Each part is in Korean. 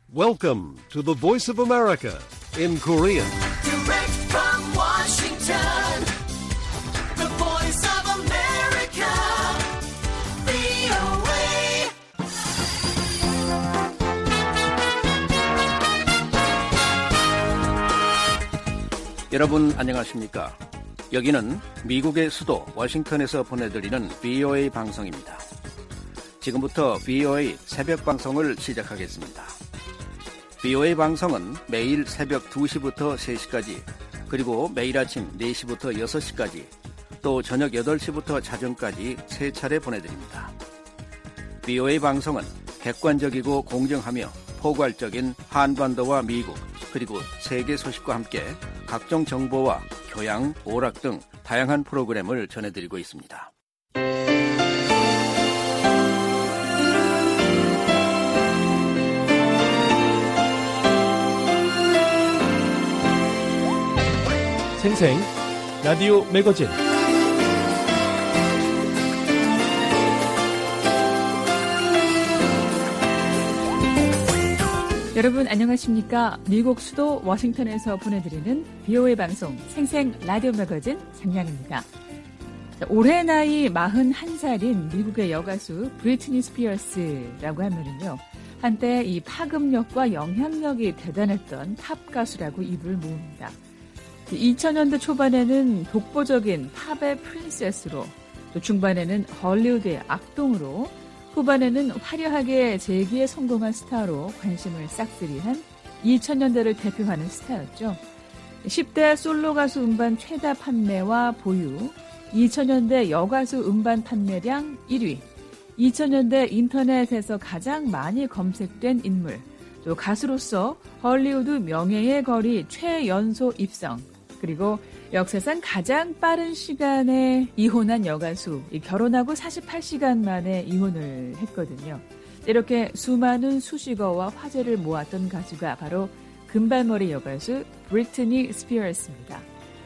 Welcome to the Voice of America in Korean. Direct from Washington, the Voice of America, VOA. 여러분 안녕하십니까? 여기는 미국의 수도 워싱턴에서 보내드리는 VOA 방송입니다. 지금부터 VOA 새벽 방송을 시작하겠습니다. VOA 방송은 매일 새벽 2시부터 3시까지, 그리고 매일 아침 4시부터 6시까지, 또 저녁 8시부터 자정까지 3차례 보내드립니다. VOA 방송은 객관적이고 공정하며 포괄적인 한반도와 미국, 그리고 세계 소식과 함께 각종 정보와 교양, 오락 등 다양한 프로그램을 전해드리고 있습니다. 생생 라디오 매거진 여러분 안녕하십니까? 미국 수도 워싱턴에서 보내드리는 VOA 방송 생생 라디오 매거진 장량입니다. 올해 나이 41살인 미국의 여가수 브리트니 스피어스라고 하면은요, 한때 이 파급력과 영향력이 대단했던 팝 가수라고 입을 모읍니다. 2000년대 초반에는 독보적인 팝의 프린세스로, 또 중반에는 헐리우드의 악동으로, 후반에는 화려하게 재기에 성공한 스타로 관심을 싹쓸이한 2000년대를 대표하는 스타였죠. 10대 솔로 가수 음반 최다 판매와 보유, 2000년대 여가수 음반 판매량 1위, 2000년대 인터넷에서 가장 많이 검색된 인물, 또 가수로서 헐리우드 명예의 거리 최연소 입성, 그리고 역사상 가장 빠른 시간에 이혼한 여가수, 결혼하고 48시간 만에 이혼을 했거든요. 이렇게 수많은 수식어와 화제를 모았던 가수가 바로 금발머리 여가수 브리트니 스피어스입니다.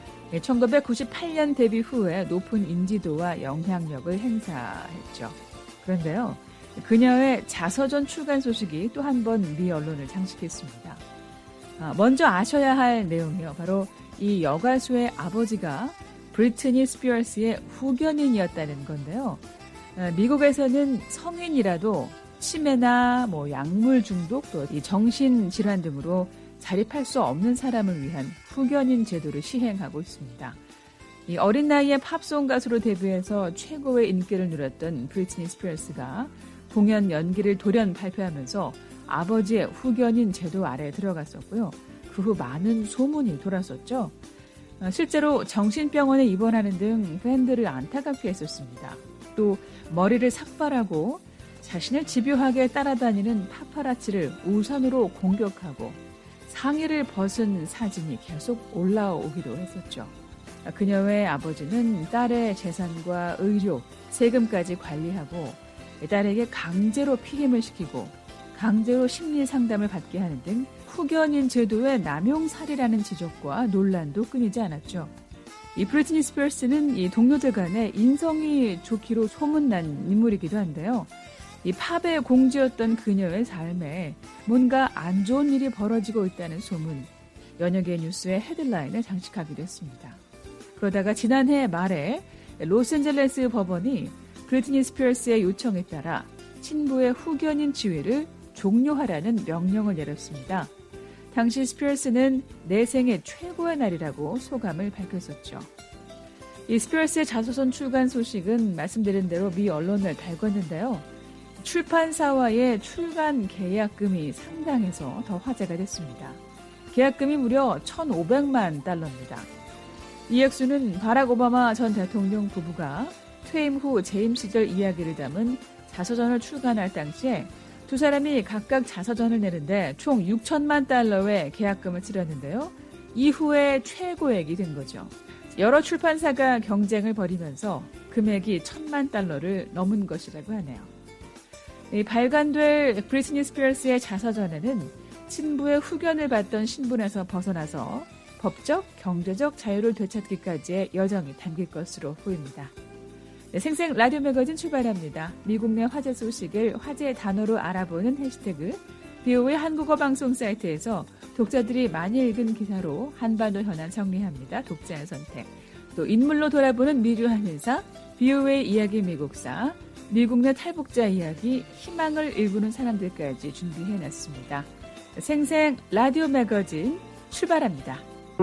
1998년 데뷔 후에 높은 인지도와 영향력을 행사했죠. 그런데요, 그녀의 자서전 출간 소식이 또 한 번 미 언론을 장식했습니다. 먼저 아셔야 할 내용이요, 바로 이 여가수의 아버지가 브리트니 스피어스의 후견인이었다는 건데요. 미국에서는 성인이라도 치매나 약물 중독, 또 이 정신질환 등으로 자립할 수 없는 사람을 위한 후견인 제도를 시행하고 있습니다. 이 어린 나이에 팝송 가수로 데뷔해서 최고의 인기를 누렸던 브리트니 스피어스가 공연 연기를 돌연 발표하면서 아버지의 후견인 제도 아래에 들어갔었고요. 그 후 많은 소문이 돌았었죠. 실제로 정신병원에 입원하는 등 팬들을 안타깝게 했었습니다. 또 머리를 삭발하고 자신을 집요하게 따라다니는 파파라치를 우산으로 공격하고 상의를 벗은 사진이 계속 올라오기도 했었죠. 그녀의 아버지는 딸의 재산과 의료, 세금까지 관리하고 딸에게 강제로 피임을 시키고 강제로 심리 상담을 받게 하는 등 후견인 제도의 남용살이라는 지적과 논란도 끊이지 않았죠. 이 브리트니 스피어스는 이 동료들 간에 인성이 좋기로 소문난 인물이기도 한데요. 이 팝의 공주였던 그녀의 삶에 뭔가 안 좋은 일이 벌어지고 있다는 소문, 여러 개의 뉴스의 헤드라인을 장식하기도 했습니다. 그러다가 지난해 말에 로스앤젤레스 법원이 브리트니 스피어스의 요청에 따라 친부의 후견인 지위를 종료하라는 명령을 내렸습니다. 당시 스피어스는 내 생애 최고의 날이라고 소감을 밝혔었죠. 이 스피어스의 자서전 출간 소식은 말씀드린 대로 미 언론을 달궜는데요. 출판사와의 출간 계약금이 상당해서 더 화제가 됐습니다. 계약금이 무려 1,500만 달러입니다. 이 액수는 바락 오바마 전 대통령 부부가 퇴임 후 재임 시절 이야기를 담은 자서전을 출간할 당시에 두 사람이 각각 자서전을 내는데 총 6천만 달러의 계약금을 치렀는데요. 이후에 최고액이 된 거죠. 여러 출판사가 경쟁을 벌이면서 금액이 1,000만 달러를 넘은 것이라고 하네요. 발간될 브리트니 스피어스의 자서전에는 친부의 후견을 받던 신분에서 벗어나서 법적, 경제적 자유를 되찾기까지의 여정이 담길 것으로 보입니다. 네, 생생 라디오 매거진 출발합니다. 미국 내 화제 소식을 화제의 단어로 알아보는 해시태그 BO의 한국어 방송 사이트에서 독자들이 많이 읽은 기사로 한반도 현안 정리합니다. 독자의 선택. 또 인물로 돌아보는 미주한 인사, BO의 이야기 미국사, 미국 내 탈북자 이야기, 희망을 일구는 사람들까지 준비해놨습니다. 생생 라디오 매거진 출발합니다.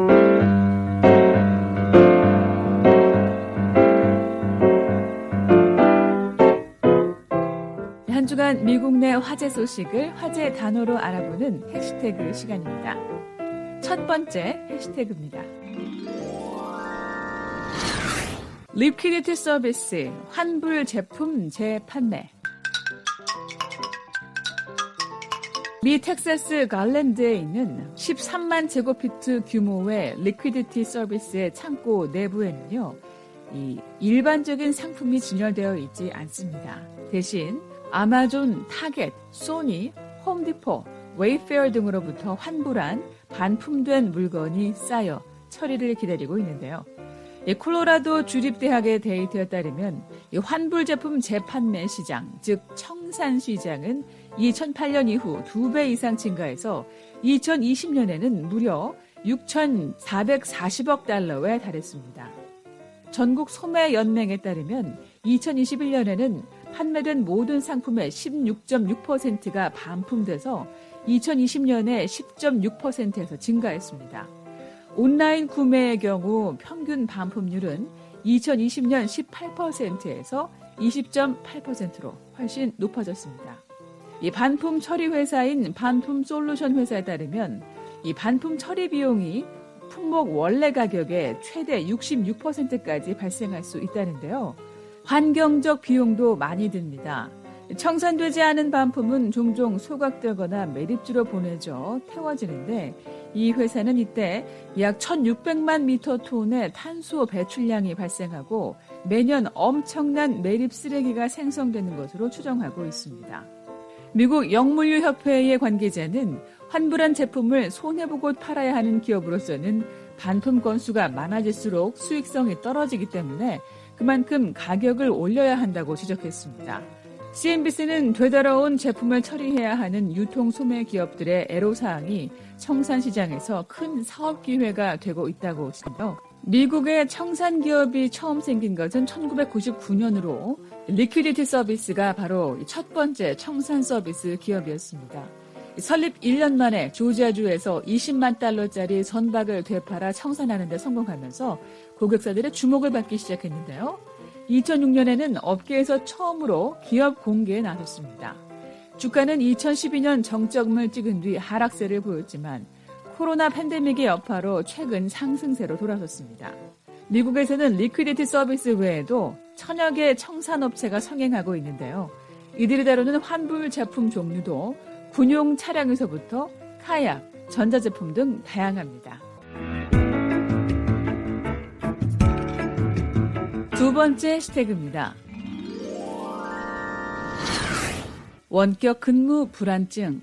한 주간 미국 내 화제 소식을 화제 단어로 알아보는 해시태그 시간입니다. 첫 번째 해시태그입니다. 리퀴디티 서비스, 환불 제품 재판매. 미 텍사스 갈랜드에 있는 13만 제곱피트 규모의 리퀴디티 서비스의 창고 내부에는요, 이 일반적인 상품이 진열되어 있지 않습니다. 대신 아마존, 타겟, 소니, 홈디포, 웨이페어 등으로부터 환불한 반품된 물건이 쌓여 처리를 기다리고 있는데요. 콜로라도 주립대학의 데이터에 따르면 이 환불 제품 재판매 시장, 즉 청산 시장은 2008년 이후 2배 이상 증가해서 2020년에는 무려 6,440억 달러에 달했습니다. 전국 소매연맹에 따르면 2021년에는 판매된 모든 상품의 16.6%가 반품돼서 2020년에 10.6%에서 증가했습니다. 온라인 구매의 경우 평균 반품률은 2020년 18%에서 20.8%로 훨씬 높아졌습니다. 이 반품 처리 회사인 반품 솔루션 회사에 따르면 이 반품 처리 비용이 품목 원래 가격의 최대 66%까지 발생할 수 있다는데요. 환경적 비용도 많이 듭니다. 청산되지 않은 반품은 종종 소각되거나 매립지로 보내져 태워지는데 이 회사는 이때 약 1,600만 미터톤의 탄소 배출량이 발생하고 매년 엄청난 매립 쓰레기가 생성되는 것으로 추정하고 있습니다. 미국 영물류협회의 관계자는 환불한 제품을 손해보고 팔아야 하는 기업으로서는 반품 건수가 많아질수록 수익성이 떨어지기 때문에 그만큼 가격을 올려야 한다고 지적했습니다. CNBC는 되돌아온 제품을 처리해야 하는 유통소매 기업들의 애로사항이 청산시장에서 큰 사업 기회가 되고 있다고 지적해요. 미국의 청산기업이 처음 생긴 것은 1999년으로 리퀴디티 서비스가 바로 첫 번째 청산 서비스 기업이었습니다. 설립 1년 만에 조지아주에서 20만 달러짜리 선박을 되팔아 청산하는 데 성공하면서 고객사들의 주목을 받기 시작했는데요. 2006년에는 업계에서 처음으로 기업 공개에 나섰습니다. 주가는 2012년 정점을 찍은 뒤 하락세를 보였지만 코로나 팬데믹의 여파로 최근 상승세로 돌아섰습니다. 미국에서는 리퀴디티 서비스 외에도 천여 개의 청산업체가 성행하고 있는데요. 이들이 다루는 환불 제품 종류도 군용 차량에서부터 카약, 전자제품 등 다양합니다. 두 번째 해시태그입니다. 원격 근무 불안증.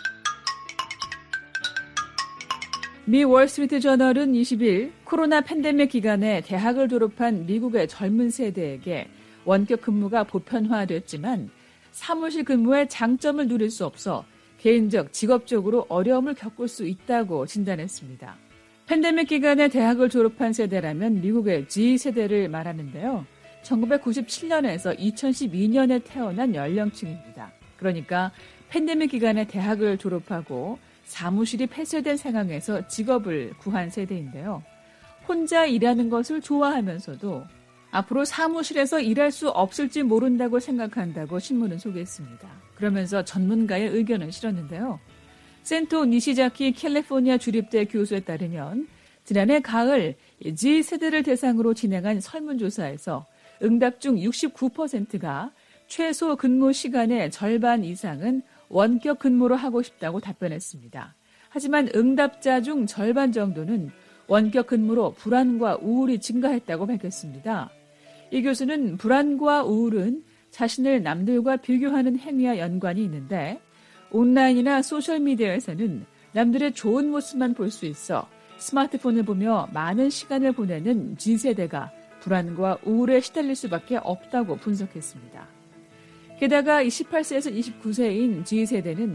미 월스트리트 저널은 20일 코로나 팬데믹 기간에 대학을 졸업한 미국의 젊은 세대에게 원격 근무가 보편화됐지만 사무실 근무의 장점을 누릴 수 없어 개인적, 직업적으로 어려움을 겪을 수 있다고 진단했습니다. 팬데믹 기간에 대학을 졸업한 세대라면 미국의 G세대를 말하는데요. 1997년에서 2012년에 태어난 연령층입니다. 그러니까 팬데믹 기간에 대학을 졸업하고 사무실이 폐쇄된 상황에서 직업을 구한 세대인데요. 혼자 일하는 것을 좋아하면서도 앞으로 사무실에서 일할 수 없을지 모른다고 생각한다고 신문은 소개했습니다. 그러면서 전문가의 의견을 실었는데요. 센토 니시자키 캘리포니아 주립대 교수에 따르면 지난해 가을 G세대를 대상으로 진행한 설문조사에서 응답 중 69%가 최소 근무 시간의 절반 이상은 원격 근무로 하고 싶다고 답변했습니다. 하지만 응답자 중 절반 정도는 원격 근무로 불안과 우울이 증가했다고 밝혔습니다. 이 교수는 불안과 우울은 자신을 남들과 비교하는 행위와 연관이 있는데 온라인이나 소셜미디어에서는 남들의 좋은 모습만 볼 수 있어 스마트폰을 보며 많은 시간을 보내는 G세대가 불안과 우울에 시달릴 수밖에 없다고 분석했습니다. 게다가 18세에서 29세인 G세대는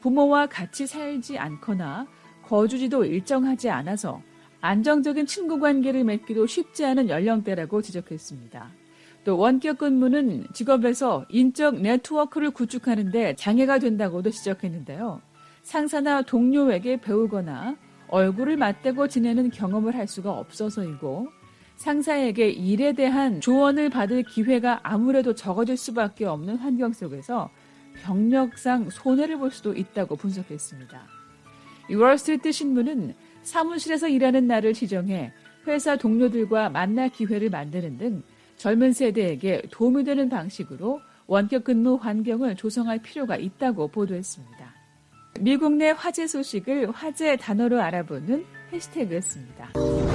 부모와 같이 살지 않거나 거주지도 일정하지 않아서 안정적인 친구 관계를 맺기도 쉽지 않은 연령대라고 지적했습니다. 또 원격 근무는 직업에서 인적 네트워크를 구축하는 데 장애가 된다고도 지적했는데요. 상사나 동료에게 배우거나 얼굴을 맞대고 지내는 경험을 할 수가 없어서이고 상사에게 일에 대한 조언을 받을 기회가 아무래도 적어질 수밖에 없는 환경 속에서 경력상 손해를 볼 수도 있다고 분석했습니다. 이 월스트리트 신문은 사무실에서 일하는 날을 지정해 회사 동료들과 만날 기회를 만드는 등 젊은 세대에게 도움이 되는 방식으로 원격 근무 환경을 조성할 필요가 있다고 보도했습니다. 미국 내 화제 소식을 화제 단어로 알아보는 해시태그였습니다.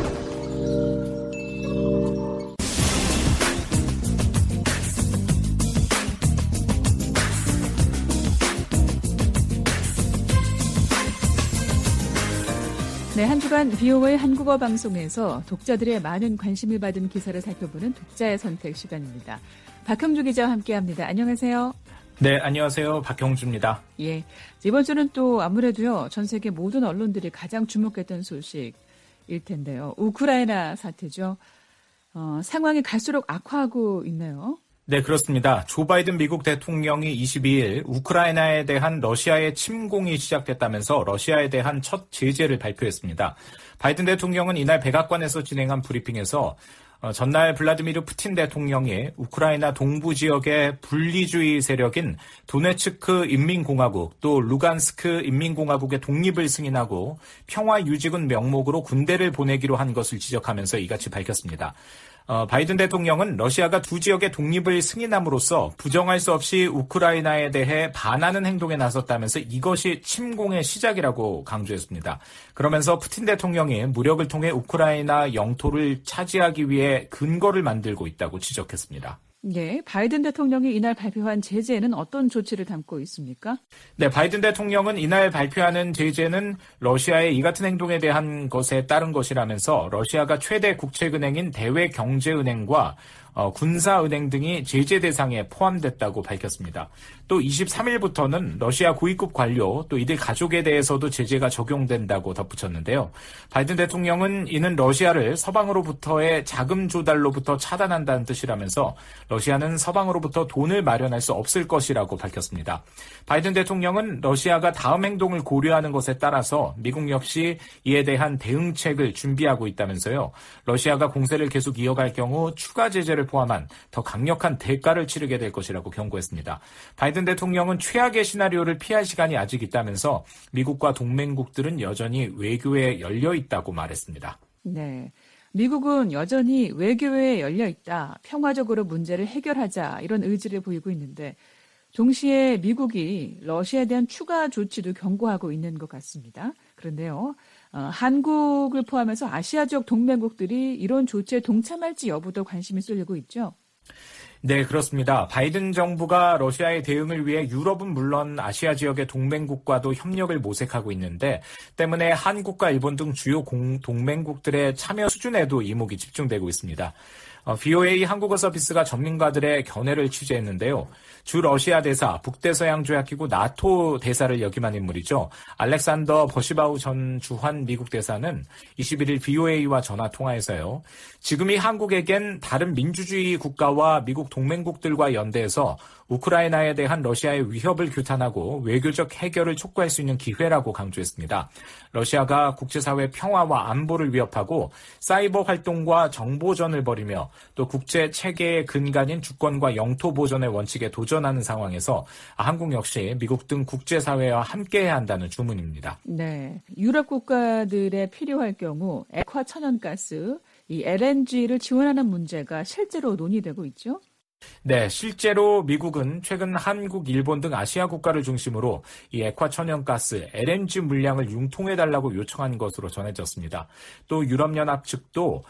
네, 한 주간 VOA 한국어 방송에서 독자들의 많은 관심을 받은 기사를 살펴보는 독자의 선택 시간입니다. 박형주 기자와 함께합니다. 안녕하세요. 네, 안녕하세요. 박형주입니다. 예, 이번 주는 또 아무래도요, 전 세계 모든 언론들이 가장 주목했던 소식일 텐데요. 우크라이나 사태죠. 상황이 갈수록 악화하고 있네요. 네, 그렇습니다. 조 바이든 미국 대통령이 22일 우크라이나에 대한 러시아의 침공이 시작됐다면서 러시아에 대한 첫 제재를 발표했습니다. 바이든 대통령은 이날 백악관에서 진행한 브리핑에서 전날 블라디미르 푸틴 대통령이 우크라이나 동부 지역의 분리주의 세력인 도네츠크 인민공화국 또 루간스크 인민공화국의 독립을 승인하고 평화유지군 명목으로 군대를 보내기로 한 것을 지적하면서 이같이 밝혔습니다. 바이든 대통령은 러시아가 두 지역의 독립을 승인함으로써 부정할 수 없이 우크라이나에 대해 반하는 행동에 나섰다면서 이것이 침공의 시작이라고 강조했습니다. 그러면서 푸틴 대통령이 무력을 통해 우크라이나 영토를 차지하기 위해 근거를 만들고 있다고 지적했습니다. 네, 바이든 대통령이 이날 발표한 제재는 어떤 조치를 담고 있습니까? 네, 바이든 대통령은 이날 발표하는 제재는 러시아의 이 같은 행동에 대한 것에 따른 것이라면서 러시아가 최대 국책은행인 대외경제은행과 군사은행 등이 제재 대상에 포함됐다고 밝혔습니다. 또 23일부터는 러시아 고위급 관료 또 이들 가족에 대해서도 제재가 적용된다고 덧붙였는데요. 바이든 대통령은 이는 러시아를 서방으로부터의 자금 조달로부터 차단한다는 뜻이라면서 러시아는 서방으로부터 돈을 마련할 수 없을 것이라고 밝혔습니다. 바이든 대통령은 러시아가 다음 행동을 고려하는 것에 따라서 미국 역시 이에 대한 대응책을 준비하고 있다면서요. 러시아가 공세를 계속 이어갈 경우 추가 제재를 포함한 더 강력한 대가를 치르게 될 것이라고 경고했습니다. 바이든 대통령은 최악의 시나리오를 피할 시간이 아직 있다면서 미국과 동맹국들은 여전히 외교에 열려 있다고 말했습니다. 네, 미국은 여전히 외교에 열려 있다. 평화적으로 문제를 해결하자 이런 의지를 보이고 있는데 동시에 미국이 러시아에 대한 추가 조치도 경고하고 있는 것 같습니다. 그런데요. 한국을 포함해서 아시아 지역 동맹국들이 이런 조치에 동참할지 여부도 관심이 쏠리고 있죠. 네, 그렇습니다. 바이든 정부가 러시아의 대응을 위해 유럽은 물론 아시아 지역의 동맹국과도 협력을 모색하고 있는데 때문에 한국과 일본 등 주요 동맹국들의 참여 수준에도 이목이 집중되고 있습니다. VOA 한국어 서비스가 전문가들의 견해를 취재했는데요. 주 러시아 대사, 북대서양조약기구 나토 대사를 역임한 인물이죠. 알렉산더 버시바우 전 주한 미국 대사는 21일 VOA와 전화 통화에서요. 지금이 한국에겐 다른 민주주의 국가와 미국 동맹국들과 연대해서 우크라이나에 대한 러시아의 위협을 규탄하고 외교적 해결을 촉구할 수 있는 기회라고 강조했습니다. 러시아가 국제사회 평화와 안보를 위협하고 사이버 활동과 정보전을 벌이며 또 국제 체계의 근간인 주권과 영토 보존의 원칙에 도전하는 상황에서 한국 역시 미국 등 국제사회와 함께해야 한다는 주문입니다. 네, 유럽 국가들에 필요할 경우 액화 천연가스, 이 LNG를 지원하는 문제가 실제로 논의되고 있죠. 네, 실제로 미국은 최근 한국, 일본 등 아시아 국가를 중심으로 이 액화천연가스, LNG 물량을 융통해달라고 요청한 것으로 전해졌습니다. 또 유럽연합 측도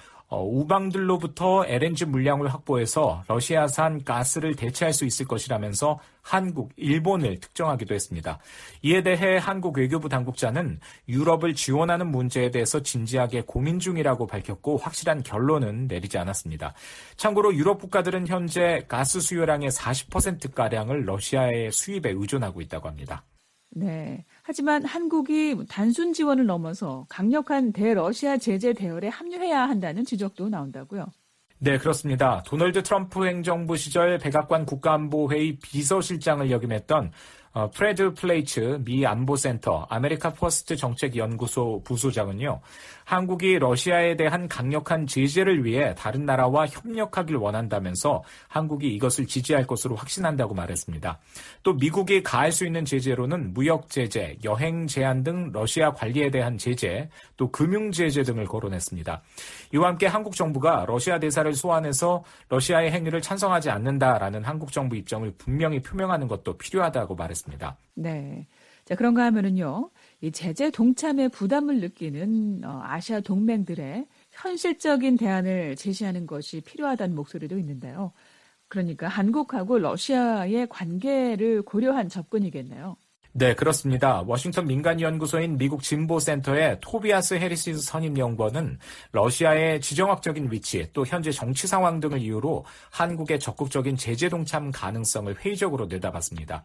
우방들로부터 LNG 물량을 확보해서 러시아산 가스를 대체할 수 있을 것이라면서 한국, 일본을 특정하기도 했습니다. 이에 대해 한국 외교부 당국자는 유럽을 지원하는 문제에 대해서 진지하게 고민 중이라고 밝혔고 확실한 결론은 내리지 않았습니다. 참고로 유럽 국가들은 현재 가스 수요량의 40%가량을 러시아의 수입에 의존하고 있다고 합니다. 네, 하지만 한국이 단순 지원을 넘어서 강력한 대러시아 제재 대열에 합류해야 한다는 지적도 나온다고요. 네, 그렇습니다. 도널드 트럼프 행정부 시절 백악관 국가안보회의 비서실장을 역임했던 프레드 플레이츠 미 안보센터 아메리카 퍼스트 정책연구소 부소장은요. 한국이 러시아에 대한 강력한 제재를 위해 다른 나라와 협력하길 원한다면서 한국이 이것을 지지할 것으로 확신한다고 말했습니다. 또 미국이 가할 수 있는 제재로는 무역 제재, 여행 제한 등 러시아 관리에 대한 제재, 또 금융 제재 등을 거론했습니다. 이와 함께 한국 정부가 러시아 대사를 소환해서 러시아의 행위를 찬성하지 않는다라는 한국 정부 입장을 분명히 표명하는 것도 필요하다고 말했습니다. 네. 자, 그런가 하면은요, 이 제재 동참에 부담을 느끼는 아시아 동맹들의 현실적인 대안을 제시하는 것이 필요하다는 목소리도 있는데요. 그러니까 한국하고 러시아의 관계를 고려한 접근이겠네요. 네, 그렇습니다. 워싱턴 민간연구소인 미국 진보센터의 토비아스 해리스 선임연구원은 러시아의 지정학적인 위치, 또 현재 정치 상황 등을 이유로 한국의 적극적인 제재 동참 가능성을 회의적으로 내다봤습니다.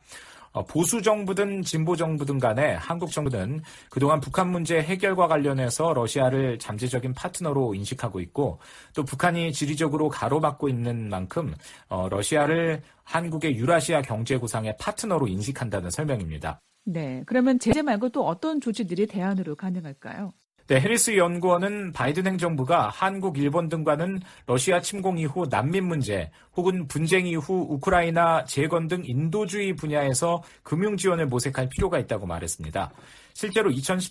보수 정부든 진보 정부든 간에 한국 정부는 그동안 북한 문제 해결과 관련해서 러시아를 잠재적인 파트너로 인식하고 있고 또 북한이 지리적으로 가로막고 있는 만큼 러시아를 한국의 유라시아 경제 구상의 파트너로 인식한다는 설명입니다. 네, 그러면 제재 말고 또 어떤 조치들이 대안으로 가능할까요? 네, 해리스 연구원은 바이든 행정부가 한국, 일본 등과는 러시아 침공 이후 난민 문제 혹은 분쟁 이후 우크라이나 재건 등 인도주의 분야에서 금융 지원을 모색할 필요가 있다고 말했습니다. 실제로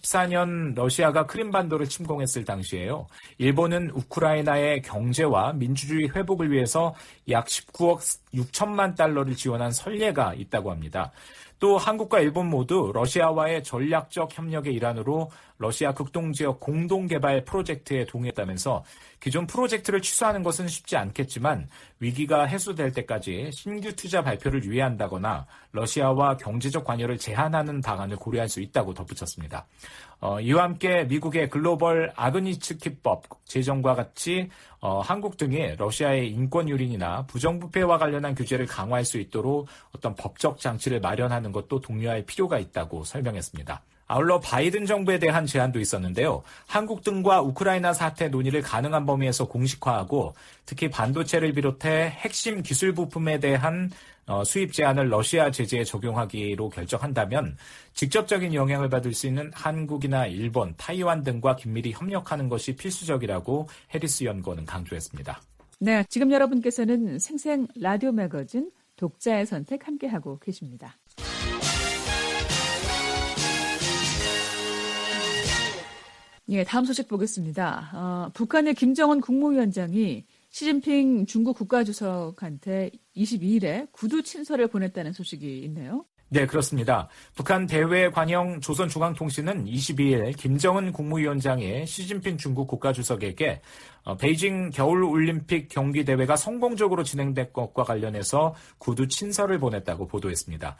2014년 러시아가 크림반도를 침공했을 당시에요. 일본은 우크라이나의 경제와 민주주의 회복을 위해서 약 19억 6천만 달러를 지원한 선례가 있다고 합니다. 또 한국과 일본 모두 러시아와의 전략적 협력의 일환으로 러시아 극동지역 공동개발 프로젝트에 동의했다면서 기존 프로젝트를 취소하는 것은 쉽지 않겠지만 위기가 해소될 때까지 신규 투자 발표를 유예한다거나 러시아와 경제적 관여를 제한하는 방안을 고려할 수 있다고 덧붙였습니다. 이와 함께 미국의 글로벌 아그니츠키법 제정과 같이 한국 등이 러시아의 인권 유린이나 부정부패와 관련한 규제를 강화할 수 있도록 어떤 법적 장치를 마련하는 것도 독려할 필요가 있다고 설명했습니다. 아울러 바이든 정부에 대한 제안도 있었는데요. 한국 등과 우크라이나 사태 논의를 가능한 범위에서 공식화하고 특히 반도체를 비롯해 핵심 기술 부품에 대한 수입 제한을 러시아 제재에 적용하기로 결정한다면 직접적인 영향을 받을 수 있는 한국이나 일본, 타이완 등과 긴밀히 협력하는 것이 필수적이라고 해리스 연구원은 강조했습니다. 네, 지금 여러분께서는 생생 라디오 매거진 독자의 선택 함께하고 계십니다. 예, 다음 소식 보겠습니다. 북한의 김정은 국무위원장이 시진핑 중국 국가주석한테 22일에 구두 친서를 보냈다는 소식이 있네요. 네, 그렇습니다. 북한 대외 관영 조선중앙통신은 22일 김정은 국무위원장이 시진핑 중국 국가주석에게 베이징 겨울올림픽 경기대회가 성공적으로 진행된 것과 관련해서 구두 친서를 보냈다고 보도했습니다.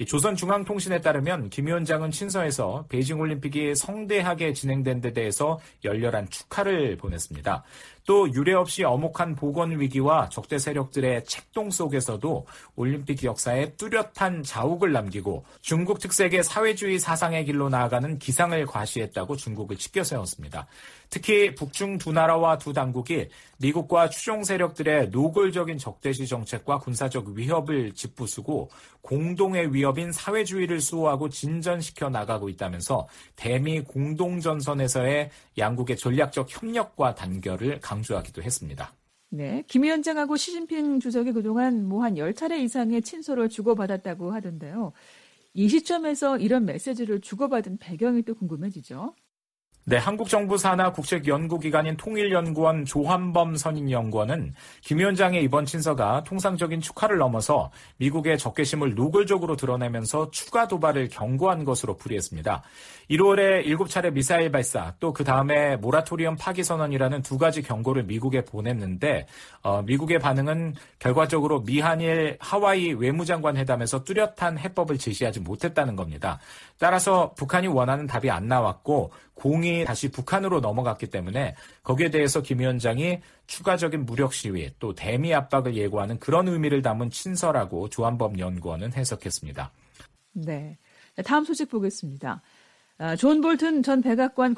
조선중앙통신에 따르면 김 위원장은 친서에서 베이징 올림픽이 성대하게 진행된 데 대해서 열렬한 축하를 보냈습니다. 또 유례없이 엄혹한 보건 위기와 적대 세력들의 책동 속에서도 올림픽 역사에 뚜렷한 자욱을 남기고 중국 특색의 사회주의 사상의 길로 나아가는 기상을 과시했다고 중국을 치켜 세웠습니다. 특히 북중 두 나라와 두 당국이 미국과 추종 세력들의 노골적인 적대시 정책과 군사적 위협을 짚부수고 공동의 위협인 사회주의를 수호하고 진전시켜 나가고 있다면서 대미 공동전선에서의 양국의 전략적 협력과 단결을 강조하기도 했습니다. 네, 김 위원장하고 시진핑 주석이 그동안 한 10차례 이상의 친서를 주고받았다고 하던데요. 이 시점에서 이런 메시지를 주고받은 배경이 또 궁금해지죠. 네, 한국 정부 산하 국책연구기관인 통일연구원 조한범 선임연구원은 김 위원장의 이번 친서가 통상적인 축하를 넘어서 미국의 적개심을 노골적으로 드러내면서 추가 도발을 경고한 것으로 풀이했습니다. 1월에 7차례 미사일 발사, 또 그 다음에 모라토리엄 파기 선언이라는 두 가지 경고를 미국에 보냈는데 미국의 반응은 결과적으로 미한일 하와이 외무장관 회담에서 뚜렷한 해법을 제시하지 못했다는 겁니다. 따라서 북한이 원하는 답이 안 나왔고 공이 다시 북한으로 넘어갔기 때문에 거기에 대해서 김 위원장이 추가적인 무력 시위 또 대미 압박을 예고하는 그런 의미를 담은 친서라고 조한범 연구원은 해석했습니다. 네. 다음 소식 보겠습니다. 존 볼튼 전 백악관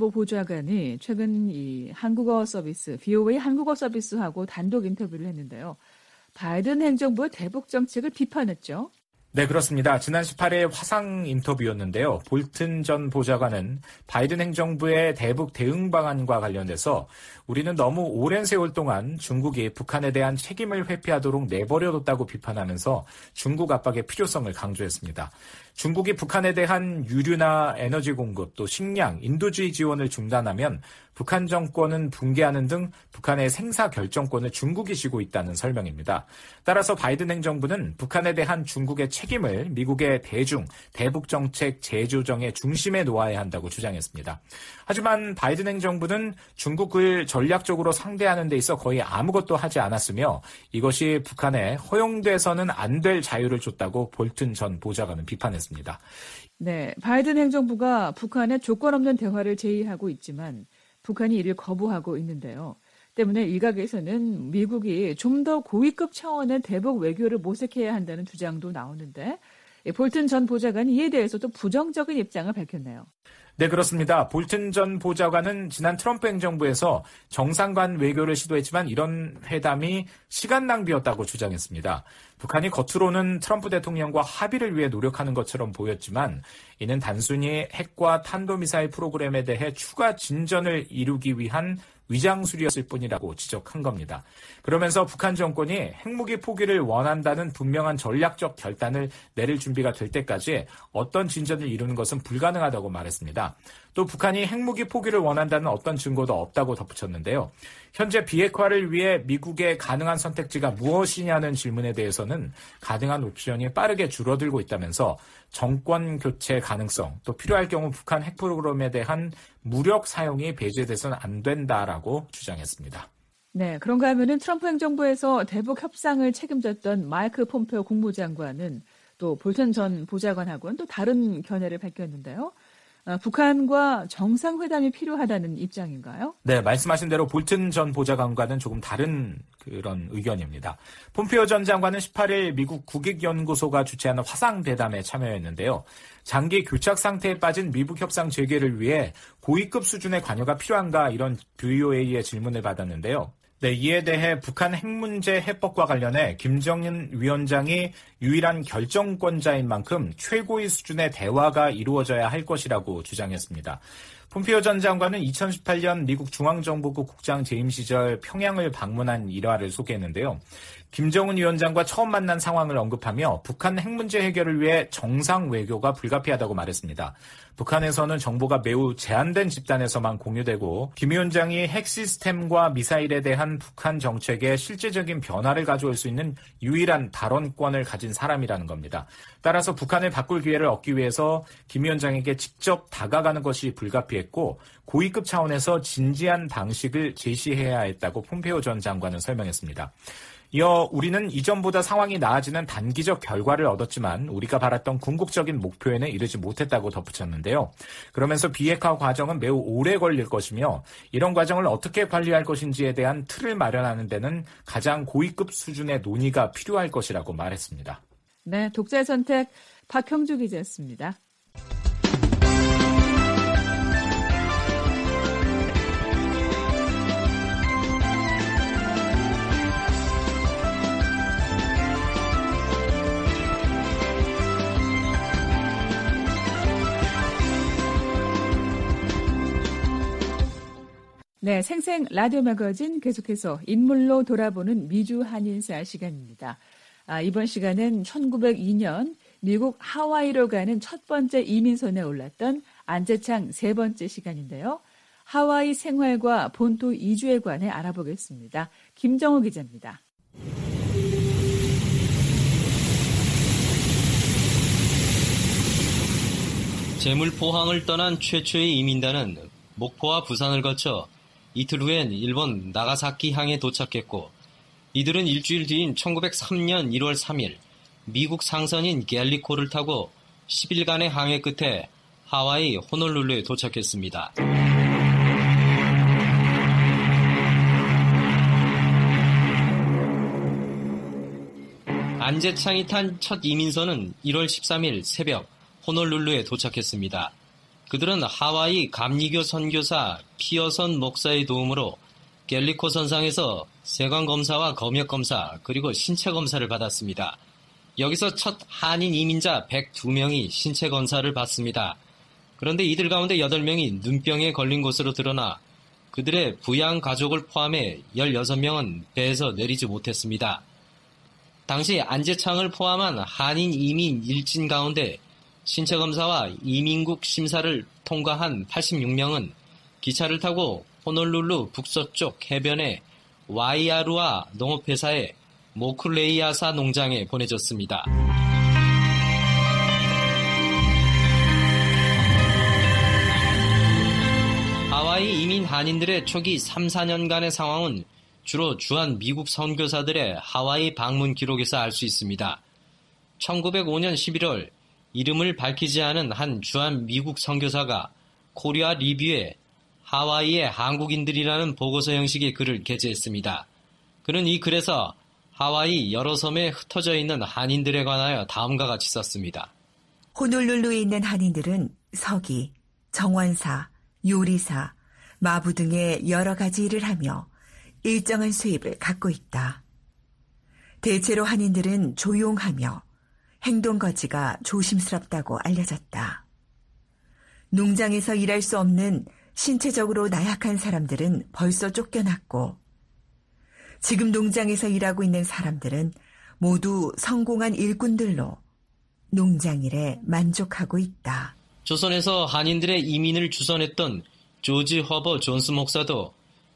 국가안보보좌관이 최근 이 한국어 서비스, VOA 한국어 서비스하고 단독 인터뷰를 했는데요. 바이든 행정부의 대북 정책을 비판했죠. 네, 그렇습니다. 지난 18일 화상 인터뷰였는데요. 볼튼 전 보좌관은 바이든 행정부의 대북 대응 방안과 관련돼서 우리는 너무 오랜 세월 동안 중국이 북한에 대한 책임을 회피하도록 내버려뒀다고 비판하면서 중국 압박의 필요성을 강조했습니다. 중국이 북한에 대한 유류나 에너지 공급, 또 식량, 인도주의 지원을 중단하면 북한 정권은 붕괴하는 등 북한의 생사 결정권을 중국이 쥐고 있다는 설명입니다. 따라서 바이든 행정부는 북한에 대한 중국의 책임을 미국의 대북 정책 재조정의 중심에 놓아야 한다고 주장했습니다. 하지만 바이든 행정부는 중국을 전략적으로 상대하는 데 있어 거의 아무것도 하지 않았으며 이것이 북한에 허용돼서는 안 될 자유를 줬다고 볼튼 전 보좌관은 비판했습니다. 네, 바이든 행정부가 북한의 조건 없는 대화를 제의하고 있지만 북한이 이를 거부하고 있는데요. 때문에 일각에서는 미국이 좀 더 고위급 차원의 대북 외교를 모색해야 한다는 주장도 나오는데 볼튼 전 보좌관이 이에 대해서도 부정적인 입장을 밝혔네요. 네, 그렇습니다. 볼튼 전 보좌관은 지난 트럼프 행정부에서 정상 간 외교를 시도했지만 이런 회담이 시간 낭비였다고 주장했습니다. 북한이 겉으로는 트럼프 대통령과 합의를 위해 노력하는 것처럼 보였지만 이는 단순히 핵과 탄도미사일 프로그램에 대해 추가 진전을 이루기 위한 위장술이었을 뿐이라고 지적한 겁니다. 그러면서 북한 정권이 핵무기 포기를 원한다는 분명한 전략적 결단을 내릴 준비가 될 때까지 어떤 진전을 이루는 것은 불가능하다고 말했습니다. 또 북한이 핵무기 포기를 원한다는 어떤 증거도 없다고 덧붙였는데요. 현재 비핵화를 위해 미국의 가능한 선택지가 무엇이냐는 질문에 대해서는 가능한 옵션이 빠르게 줄어들고 있다면서 정권 교체 가능성, 또 필요할 경우 북한 핵 프로그램에 대한 무력 사용이 배제돼서는 안 된다라고 주장했습니다. 네, 그런가 하면은 트럼프 행정부에서 대북 협상을 책임졌던 마이크 폼페오 국무장관은 또 볼튼 전 보좌관하고는 또 다른 견해를 밝혔는데요. 북한과 정상회담이 필요하다는 입장인가요? 네, 말씀하신 대로 볼튼 전 보좌관과는 조금 다른 그런 의견입니다. 폼페오 전 장관은 18일 미국 국익연구소가 주최하는 화상대담에 참여했는데요. 장기 교착 상태에 빠진 미북 협상 재개를 위해 고위급 수준의 관여가 필요한가 이런 VOA의 질문을 받았는데요. 네, 이에 대해 북한 핵 문제 해법과 관련해 김정은 위원장이 유일한 결정권자인 만큼 최고의 수준의 대화가 이루어져야 할 것이라고 주장했습니다. 폼페오 전 장관은 2018년 미국 중앙정보국 국장 재임 시절 평양을 방문한 일화를 소개했는데요. 김정은 위원장과 처음 만난 상황을 언급하며 북한 핵 문제 해결을 위해 정상 외교가 불가피하다고 말했습니다. 북한에서는 정보가 매우 제한된 집단에서만 공유되고 김 위원장이 핵 시스템과 미사일에 대한 북한 정책에 실제적인 변화를 가져올 수 있는 유일한 발언권을 가진 사람이라는 겁니다. 따라서 북한을 바꿀 기회를 얻기 위해서 김 위원장에게 직접 다가가는 것이 불가피했고 고위급 차원에서 진지한 방식을 제시해야 했다고 폼페오 전 장관은 설명했습니다. 이어 우리는 이전보다 상황이 나아지는 단기적 결과를 얻었지만 우리가 바랐던 궁극적인 목표에는 이르지 못했다고 덧붙였는데요. 그러면서 비핵화 과정은 매우 오래 걸릴 것이며 이런 과정을 어떻게 관리할 것인지에 대한 틀을 마련하는 데는 가장 고위급 수준의 논의가 필요할 것이라고 말했습니다. 네, 독자의 선택 박형주 기자였습니다. 네, 생생 라디오 매거진 계속해서 인물로 돌아보는 미주 한인사 시간입니다. 이번 시간은 1902년 미국 하와이로 가는 첫 번째 이민선에 올랐던 안재창 세 번째 시간인데요. 하와이 생활과 본토 이주에 관해 알아보겠습니다. 김정우 기자입니다. 제물포항을 떠난 최초의 이민단은 목포와 부산을 거쳐 이틀 후엔 일본 나가사키항에 도착했고 이들은 일주일 뒤인 1903년 1월 3일 미국 상선인 갤리코를 타고 10일간의 항해 끝에 하와이 호놀룰루에 도착했습니다. 안재창이 탄 첫 이민선은 1월 13일 새벽 호놀룰루에 도착했습니다. 그들은 하와이 감리교 선교사 피어선 목사의 도움으로 갤리코 선상에서 세관검사와 검역검사 그리고 신체검사를 받았습니다. 여기서 첫 한인 이민자 102명이 신체검사를 받습니다. 그런데 이들 가운데 8명이 눈병에 걸린 것으로 드러나 그들의 부양 가족을 포함해 16명은 배에서 내리지 못했습니다. 당시 안재창을 포함한 한인 이민 일진 가운데 신체검사와 이민국 심사를 통과한 86명은 기차를 타고 호놀룰루 북서쪽 해변의 와이아루아 농업회사의 모클레이아사 농장에 보내졌습니다. 하와이 이민 한인들의 초기 3, 4년간의 상황은 주로 주한 미국 선교사들의 하와이 방문 기록에서 알 수 있습니다. 1905년 11월 이름을 밝히지 않은 한 주한 미국 선교사가 코리아 리뷰에 하와이의 한국인들이라는 보고서 형식의 글을 게재했습니다. 그는 이 글에서 하와이 여러 섬에 흩어져 있는 한인들에 관하여 다음과 같이 썼습니다. 호놀룰루에 있는 한인들은 서기, 정원사, 요리사, 마부 등의 여러 가지 일을 하며 일정한 수입을 갖고 있다. 대체로 한인들은 조용하며 행동거지가 조심스럽다고 알려졌다. 농장에서 일할 수 없는 신체적으로 나약한 사람들은 벌써 쫓겨났고 지금 농장에서 일하고 있는 사람들은 모두 성공한 일꾼들로 농장일에 만족하고 있다. 조선에서 한인들의 이민을 주선했던 조지 허버 존스 목사도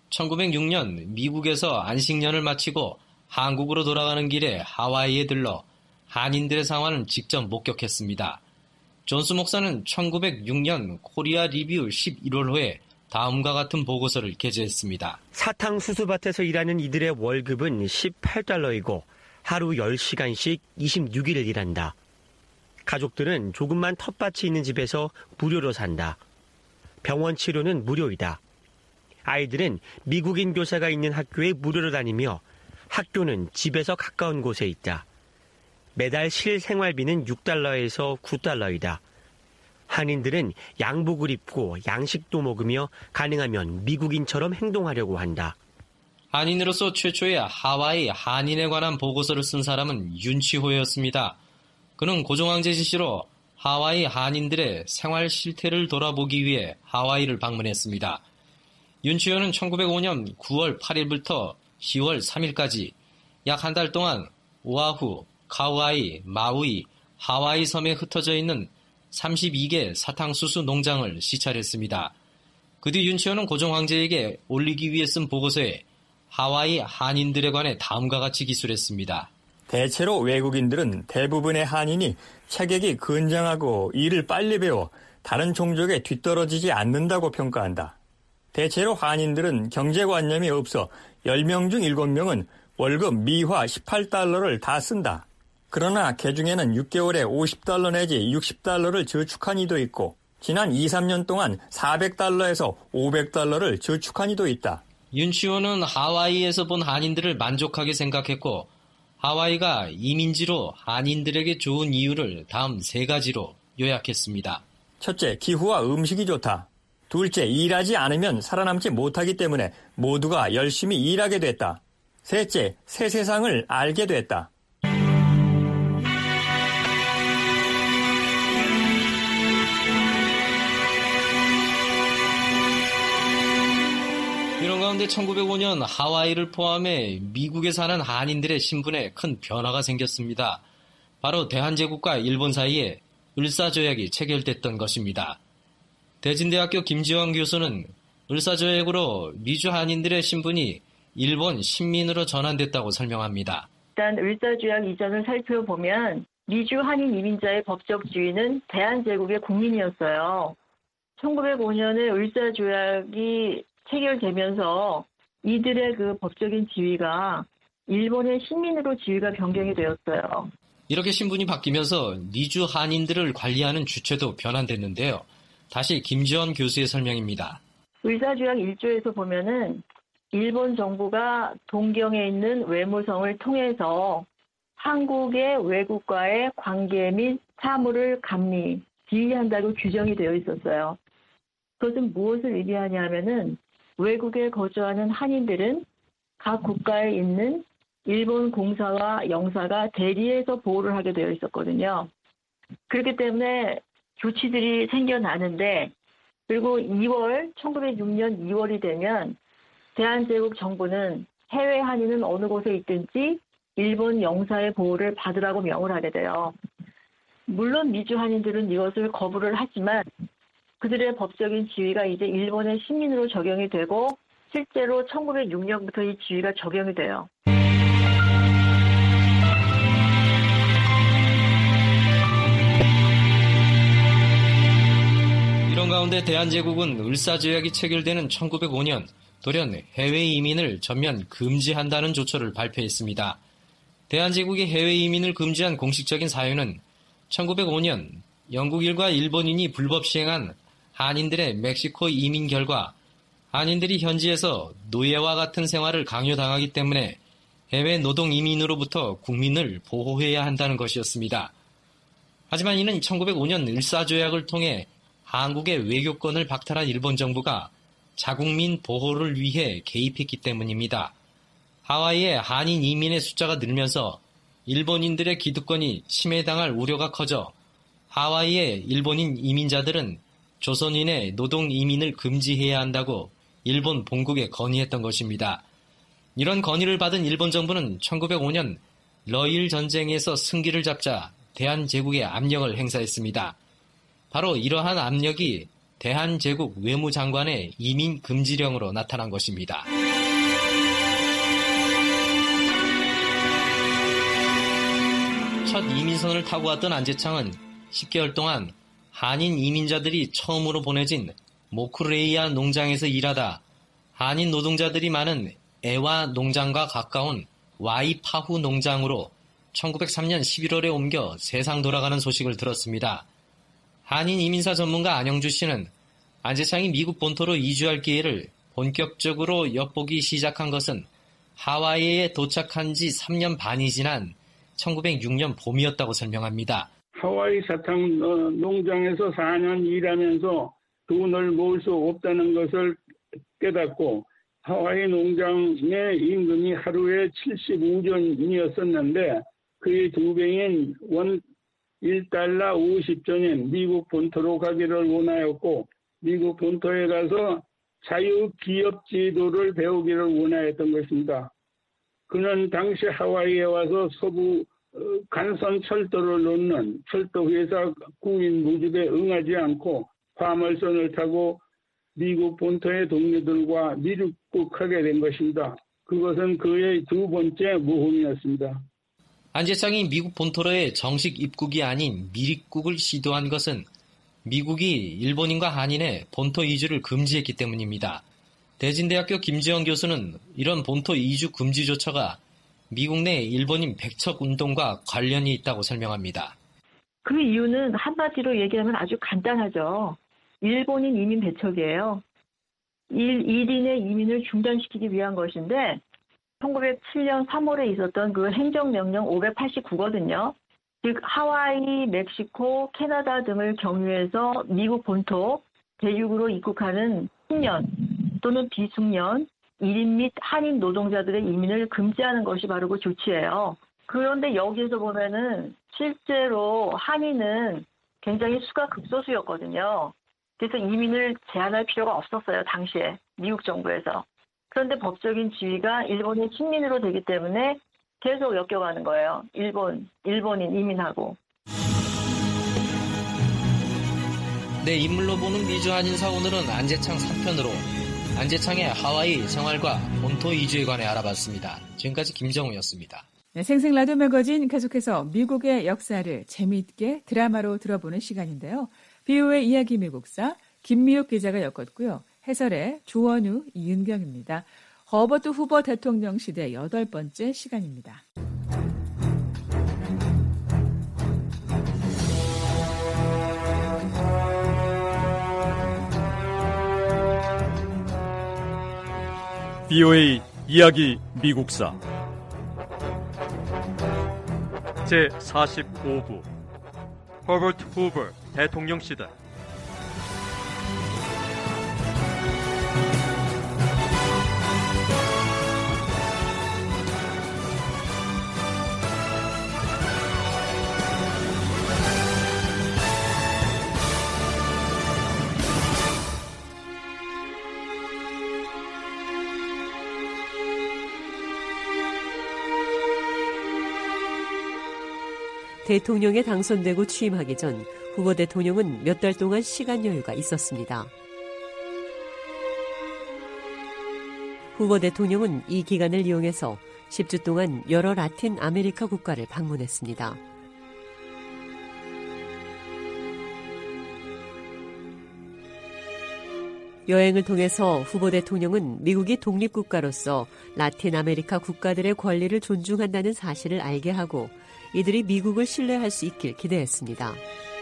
1906년 미국에서 안식년을 마치고 한국으로 돌아가는 길에 하와이에 들러 한인들의 상황을 직접 목격했습니다. 존스 목사는 1906년 코리아 리뷰 11월호에 다음과 같은 보고서를 게재했습니다. 사탕수수밭에서 일하는 이들의 월급은 $18이고 하루 10시간씩 26일을 일한다. 가족들은 조금만 텃밭이 있는 집에서 무료로 산다. 병원 치료는 무료이다. 아이들은 미국인 교사가 있는 학교에 무료로 다니며 학교는 집에서 가까운 곳에 있다. 매달 실생활비는 $6에서 $9이다. 한인들은 양복을 입고 양식도 먹으며 가능하면 미국인처럼 행동하려고 한다. 한인으로서 최초의 하와이 한인에 관한 보고서를 쓴 사람은 윤치호였습니다. 그는 고종황제 지시로 하와이 한인들의 생활 실태를 돌아보기 위해 하와이를 방문했습니다. 윤치호는 1905년 9월 8일부터 10월 3일까지 약 한 달 동안 오아후, 카우아이, 마우이, 하와이 섬에 흩어져 있는 32개 사탕수수 농장을 시찰했습니다. 그 뒤 윤치호는 고종황제에게 올리기 위해 쓴 보고서에 하와이 한인들에 관해 다음과 같이 기술했습니다. 대체로 외국인들은 대부분의 한인이 체격이 건장하고 일을 빨리 배워 다른 종족에 뒤떨어지지 않는다고 평가한다. 대체로 한인들은 경제관념이 없어 10명 중 7명은 월급 미화 $18를 다 쓴다. 그러나 그중에는 6개월에 $50 내지 $60를 저축한 이도 있고 지난 2, 3년 동안 $400에서 $500를 저축한 이도 있다. 윤치호는 하와이에서 본 한인들을 만족하게 생각했고 하와이가 이민지로 한인들에게 좋은 이유를 다음 3가지로 요약했습니다. 첫째, 기후와 음식이 좋다. 둘째, 일하지 않으면 살아남지 못하기 때문에 모두가 열심히 일하게 됐다. 셋째, 새 세상을 알게 됐다. 이런 가운데 1905년 하와이를 포함해 미국에 사는 한인들의 신분에 큰 변화가 생겼습니다. 바로 대한제국과 일본 사이에 을사조약이 체결됐던 것입니다. 대진대학교 김지원 교수는 을사조약으로 미주 한인들의 신분이 일본 식민으로 전환됐다고 설명합니다. 일단 을사조약 이전을 살펴보면 미주 한인 이민자의 법적 지위는 대한제국의 국민이었어요. 1905년에 을사조약이 체결되면서 이들의 그 법적인 지위가 일본의 식민으로 지위가 변경이 되었어요. 이렇게 신분이 바뀌면서 미주 한인들을 관리하는 주체도 변환됐는데요. 다시 김지원 교수의 설명입니다. 을사조약 1조에서 보면은 일본 정부가 동경에 있는 외무성을 통해서 한국의 외국과의 관계 및 사무를 감리, 지휘한다고 규정이 되어 있었어요. 그것은 무엇을 의미하냐 하면은 외국에 거주하는 한인들은 각 국가에 있는 일본 공사와 영사가 대리해서 보호를 하게 되어 있었거든요. 그렇기 때문에 조치들이 생겨나는데 그리고 1906년 2월이 되면 대한제국 정부는 해외 한인은 어느 곳에 있든지 일본 영사의 보호를 받으라고 명을 하게 돼요. 물론 미주 한인들은 이것을 거부를 하지만 그들의 법적인 지위가 이제 일본의 시민으로 적용이 되고 실제로 1906년부터 이 지위가 적용이 돼요. 이런 가운데 대한제국은 을사조약이 체결되는 1905년 돌연 해외 이민을 전면 금지한다는 조처를 발표했습니다. 대한제국이 해외 이민을 금지한 공식적인 사유는 1905년 영국인과 일본인이 불법 시행한 한인들의 멕시코 이민 결과 한인들이 현지에서 노예와 같은 생활을 강요당하기 때문에 해외 노동 이민으로부터 국민을 보호해야 한다는 것이었습니다. 하지만 이는 1905년 을사조약을 통해 한국의 외교권을 박탈한 일본 정부가 자국민 보호를 위해 개입했기 때문입니다. 하와이의 한인 이민의 숫자가 늘면서 일본인들의 기득권이 침해당할 우려가 커져 하와이의 일본인 이민자들은 조선인의 노동 이민을 금지해야 한다고 일본 본국에 건의했던 것입니다. 이런 건의를 받은 일본 정부는 1905년 러일 전쟁에서 승기를 잡자 대한제국에 압력을 행사했습니다. 바로 이러한 압력이 대한제국 외무장관의 이민 금지령으로 나타난 것입니다. 첫 이민선을 타고 왔던 안재창은 10개월 동안 한인 이민자들이 처음으로 보내진 모쿠레이아 농장에서 일하다 한인 노동자들이 많은 에와 농장과 가까운 와이파후 농장으로 1903년 11월에 옮겨 세상 돌아가는 소식을 들었습니다. 한인 이민사 전문가 안영주 씨는 안재창이 미국 본토로 이주할 기회를 본격적으로 엿보기 시작한 것은 하와이에 도착한 지 3년 반이 지난 1906년 봄이었다고 설명합니다. 하와이 사탕 농장에서 4년 일하면서 돈을 모을 수 없다는 것을 깨닫고 하와이 농장의 임금이 하루에 75전이었었는데 그의 2배인 원 1달러 50전인 미국 본토로 가기를 원하였고 미국 본토에 가서 자유기업 제도를 배우기를 원하였던 것입니다. 그는 당시 하와이에 와서 서부 간선 철도를 놓는 철도회사 구인 모집에 응하지 않고 화물선을 타고 미국 본토의 동료들과 미륵국하게 된 것입니다. 그것은 그의 2번째 모험이었습니다. 안재창이 미국 본토로의 정식 입국이 아닌 미립국을 시도한 것은 미국이 일본인과 한인의 본토 이주를 금지했기 때문입니다. 대진대학교 김지영 교수는 이런 본토 이주 금지 조처가 미국 내 일본인 백척 운동과 관련이 있다고 설명합니다. 그 이유는 한마디로 얘기하면 아주 간단하죠. 일본인 이민 배척이에요. 1인의 이민을 중단시키기 위한 것인데 1907년 3월에 있었던 그 행정명령 589거든요. 즉 하와이, 멕시코, 캐나다 등을 경유해서 미국 본토, 대륙으로 입국하는 숙련 또는 비숙련, 1인 및 한인 노동자들의 이민을 금지하는 것이 바로 그 조치예요. 그런데 여기에서 보면은 실제로 한인은 굉장히 수가 극소수였거든요. 그래서 이민을 제한할 필요가 없었어요, 당시에 미국 정부에서. 그런데 법적인 지위가 일본의 식민으로 되기 때문에 계속 엮여가는 거예요. 일본인 이민하고. 네, 인물로 보는 미주 한인사 오늘은 안재창 3편으로 안재창의 하와이 생활과 본토 이주에 관해 알아봤습니다. 지금까지 김정우였습니다. 네, 생생 라디오 매거진 계속해서 미국의 역사를 재미있게 드라마로 들어보는 시간인데요. BO의 이야기 미국사 김미욱 기자가 엮었고요. 해설의 조원우, 이은경입니다. 허버트 후보 대통령 시대 8번째 시간입니다. BOA 이야기 미국사 제45부 허버트 후버 대통령 시대. 대통령에 당선되고 취임하기 전 후보 대통령은 몇 달 동안 시간 여유가 있었습니다. 후보 대통령은 이 기간을 이용해서 10주 동안 여러 라틴 아메리카 국가를 방문했습니다. 여행을 통해서 후보 대통령은 미국이 독립국가로서 라틴 아메리카 국가들의 권리를 존중한다는 사실을 알게 하고 이들이 미국을 신뢰할 수 있길 기대했습니다.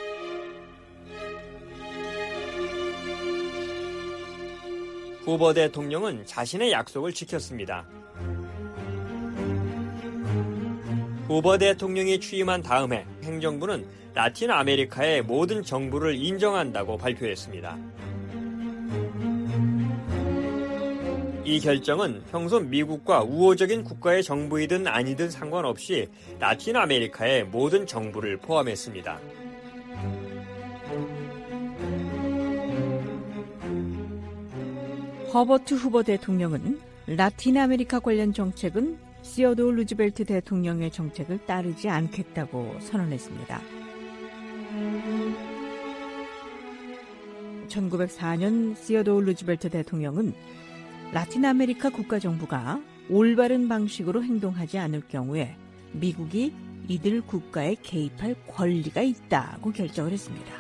후보 대통령은 자신의 약속을 지켰습니다. 후보 대통령이 취임한 다음에 행정부는 라틴 아메리카의 모든 정부를 인정한다고 발표했습니다. 이 결정은 평소 미국과 우호적인 국가의 정부이든 아니든 상관없이 라틴 아메리카의 모든 정부를 포함했습니다. 허버트 후보 대통령은 라틴 아메리카 관련 정책은 시어도어 루즈벨트 대통령의 정책을 따르지 않겠다고 선언했습니다. 1904년 시어도어 루즈벨트 대통령은 라틴 아메리카 국가정부가 올바른 방식으로 행동하지 않을 경우에 미국이 이들 국가에 개입할 권리가 있다고 결정을 했습니다.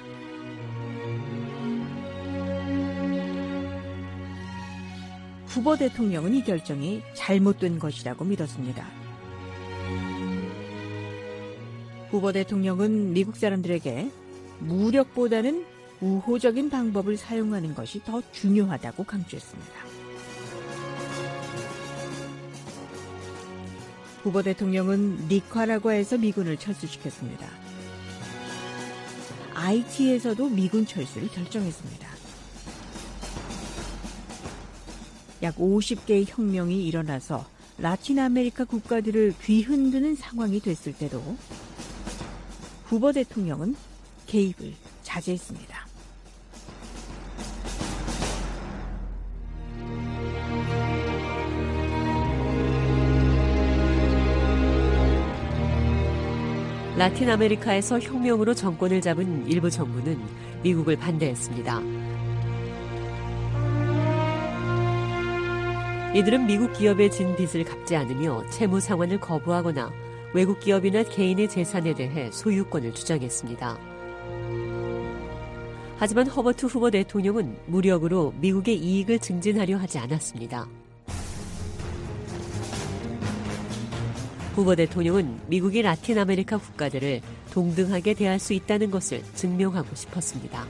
후보 대통령은 이 결정이 잘못된 것이라고 믿었습니다. 후보 대통령은 미국 사람들에게 무력보다는 우호적인 방법을 사용하는 것이 더 중요하다고 강조했습니다. 후보 대통령은 니카라과에서 미군을 철수시켰습니다. 아이티에서도 미군 철수를 결정했습니다. 약 50개의 혁명이 일어나서 라틴 아메리카 국가들을 뒤흔드는 상황이 됐을 때도 후보 대통령은 개입을 자제했습니다. 라틴 아메리카에서 혁명으로 정권을 잡은 일부 정부는 미국을 반대했습니다. 이들은 미국 기업에 진 빚을 갚지 않으며 채무 상환을 거부하거나 외국 기업이나 개인의 재산에 대해 소유권을 주장했습니다. 하지만 허버트 후보 대통령은 무력으로 미국의 이익을 증진하려 하지 않았습니다. 후보 대통령은 미국이 라틴 아메리카 국가들을 동등하게 대할 수 있다는 것을 증명하고 싶었습니다.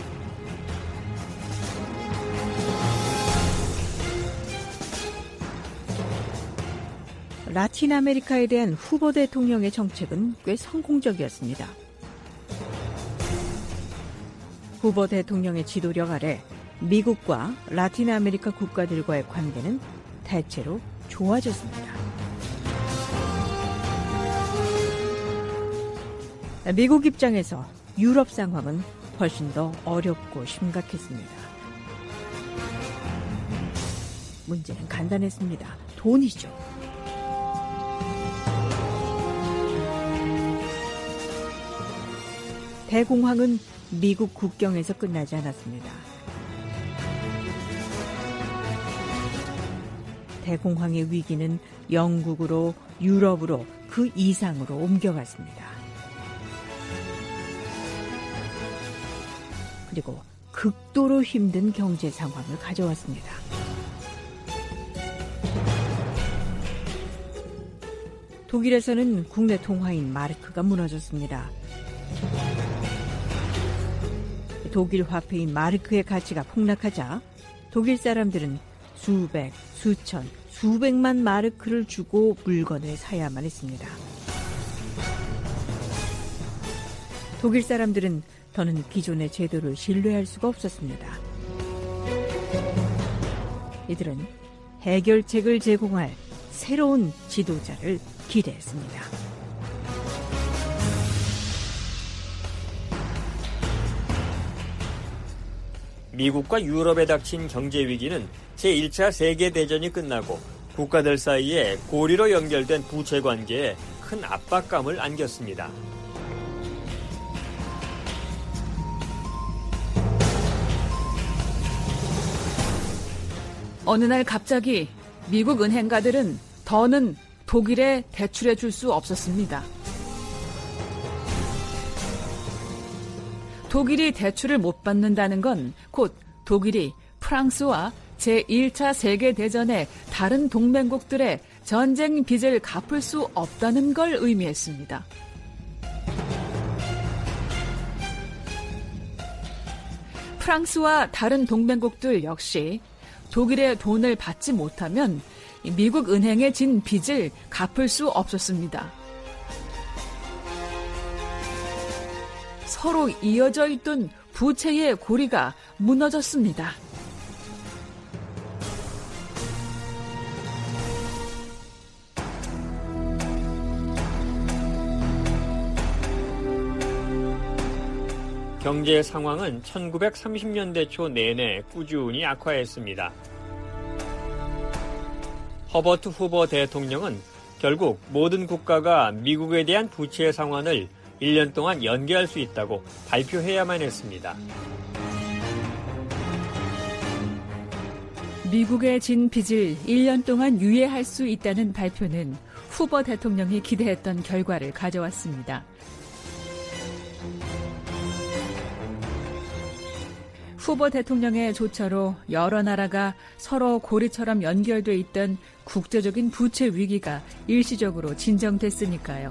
라틴 아메리카에 대한 후보 대통령의 정책은 꽤 성공적이었습니다. 후보 대통령의 지도력 아래 미국과 라틴 아메리카 국가들과의 관계는 대체로 좋아졌습니다. 미국 입장에서 유럽 상황은 훨씬 더 어렵고 심각했습니다. 문제는 간단했습니다. 돈이죠. 대공황은 미국 국경에서 끝나지 않았습니다. 대공황의 위기는 영국으로, 유럽으로, 그 이상으로 옮겨갔습니다. 그리고 극도로 힘든 경제 상황을 가져왔습니다. 독일에서는 국내 통화인 마르크가 무너졌습니다. 독일 화폐인 마르크의 가치가 폭락하자 독일 사람들은 수백, 수천, 수백만 마르크를 주고 물건을 사야만 했습니다. 독일 사람들은 더는 기존의 제도를 신뢰할 수가 없었습니다. 이들은 해결책을 제공할 새로운 지도자를 기대했습니다. 미국과 유럽에 닥친 경제 위기는 제1차 세계대전이 끝나고 국가들 사이에 고리로 연결된 부채 관계에 큰 압박감을 안겼습니다. 어느 날 갑자기 미국 은행가들은 더는 독일에 대출해 줄 수 없었습니다. 독일이 대출을 못 받는다는 건 곧 독일이 프랑스와 제1차 세계대전의 다른 동맹국들의 전쟁 빚을 갚을 수 없다는 걸 의미했습니다. 프랑스와 다른 동맹국들 역시 독일의 돈을 받지 못하면 미국 은행에 진 빚을 갚을 수 없었습니다. 서로 이어져 있던 부채의 고리가 무너졌습니다. 경제 상황은 1930년대 초 내내 꾸준히 악화했습니다. 허버트 후버 대통령은 결국 모든 국가가 미국에 대한 부채 상환을 1년 동안 연기할 수 있다고 발표해야만 했습니다. 미국에 진 빚을 1년 동안 유예할 수 있다는 발표는 후버 대통령이 기대했던 결과를 가져왔습니다. 후보 대통령의 조처로 여러 나라가 서로 고리처럼 연결돼 있던 국제적인 부채 위기가 일시적으로 진정됐으니까요.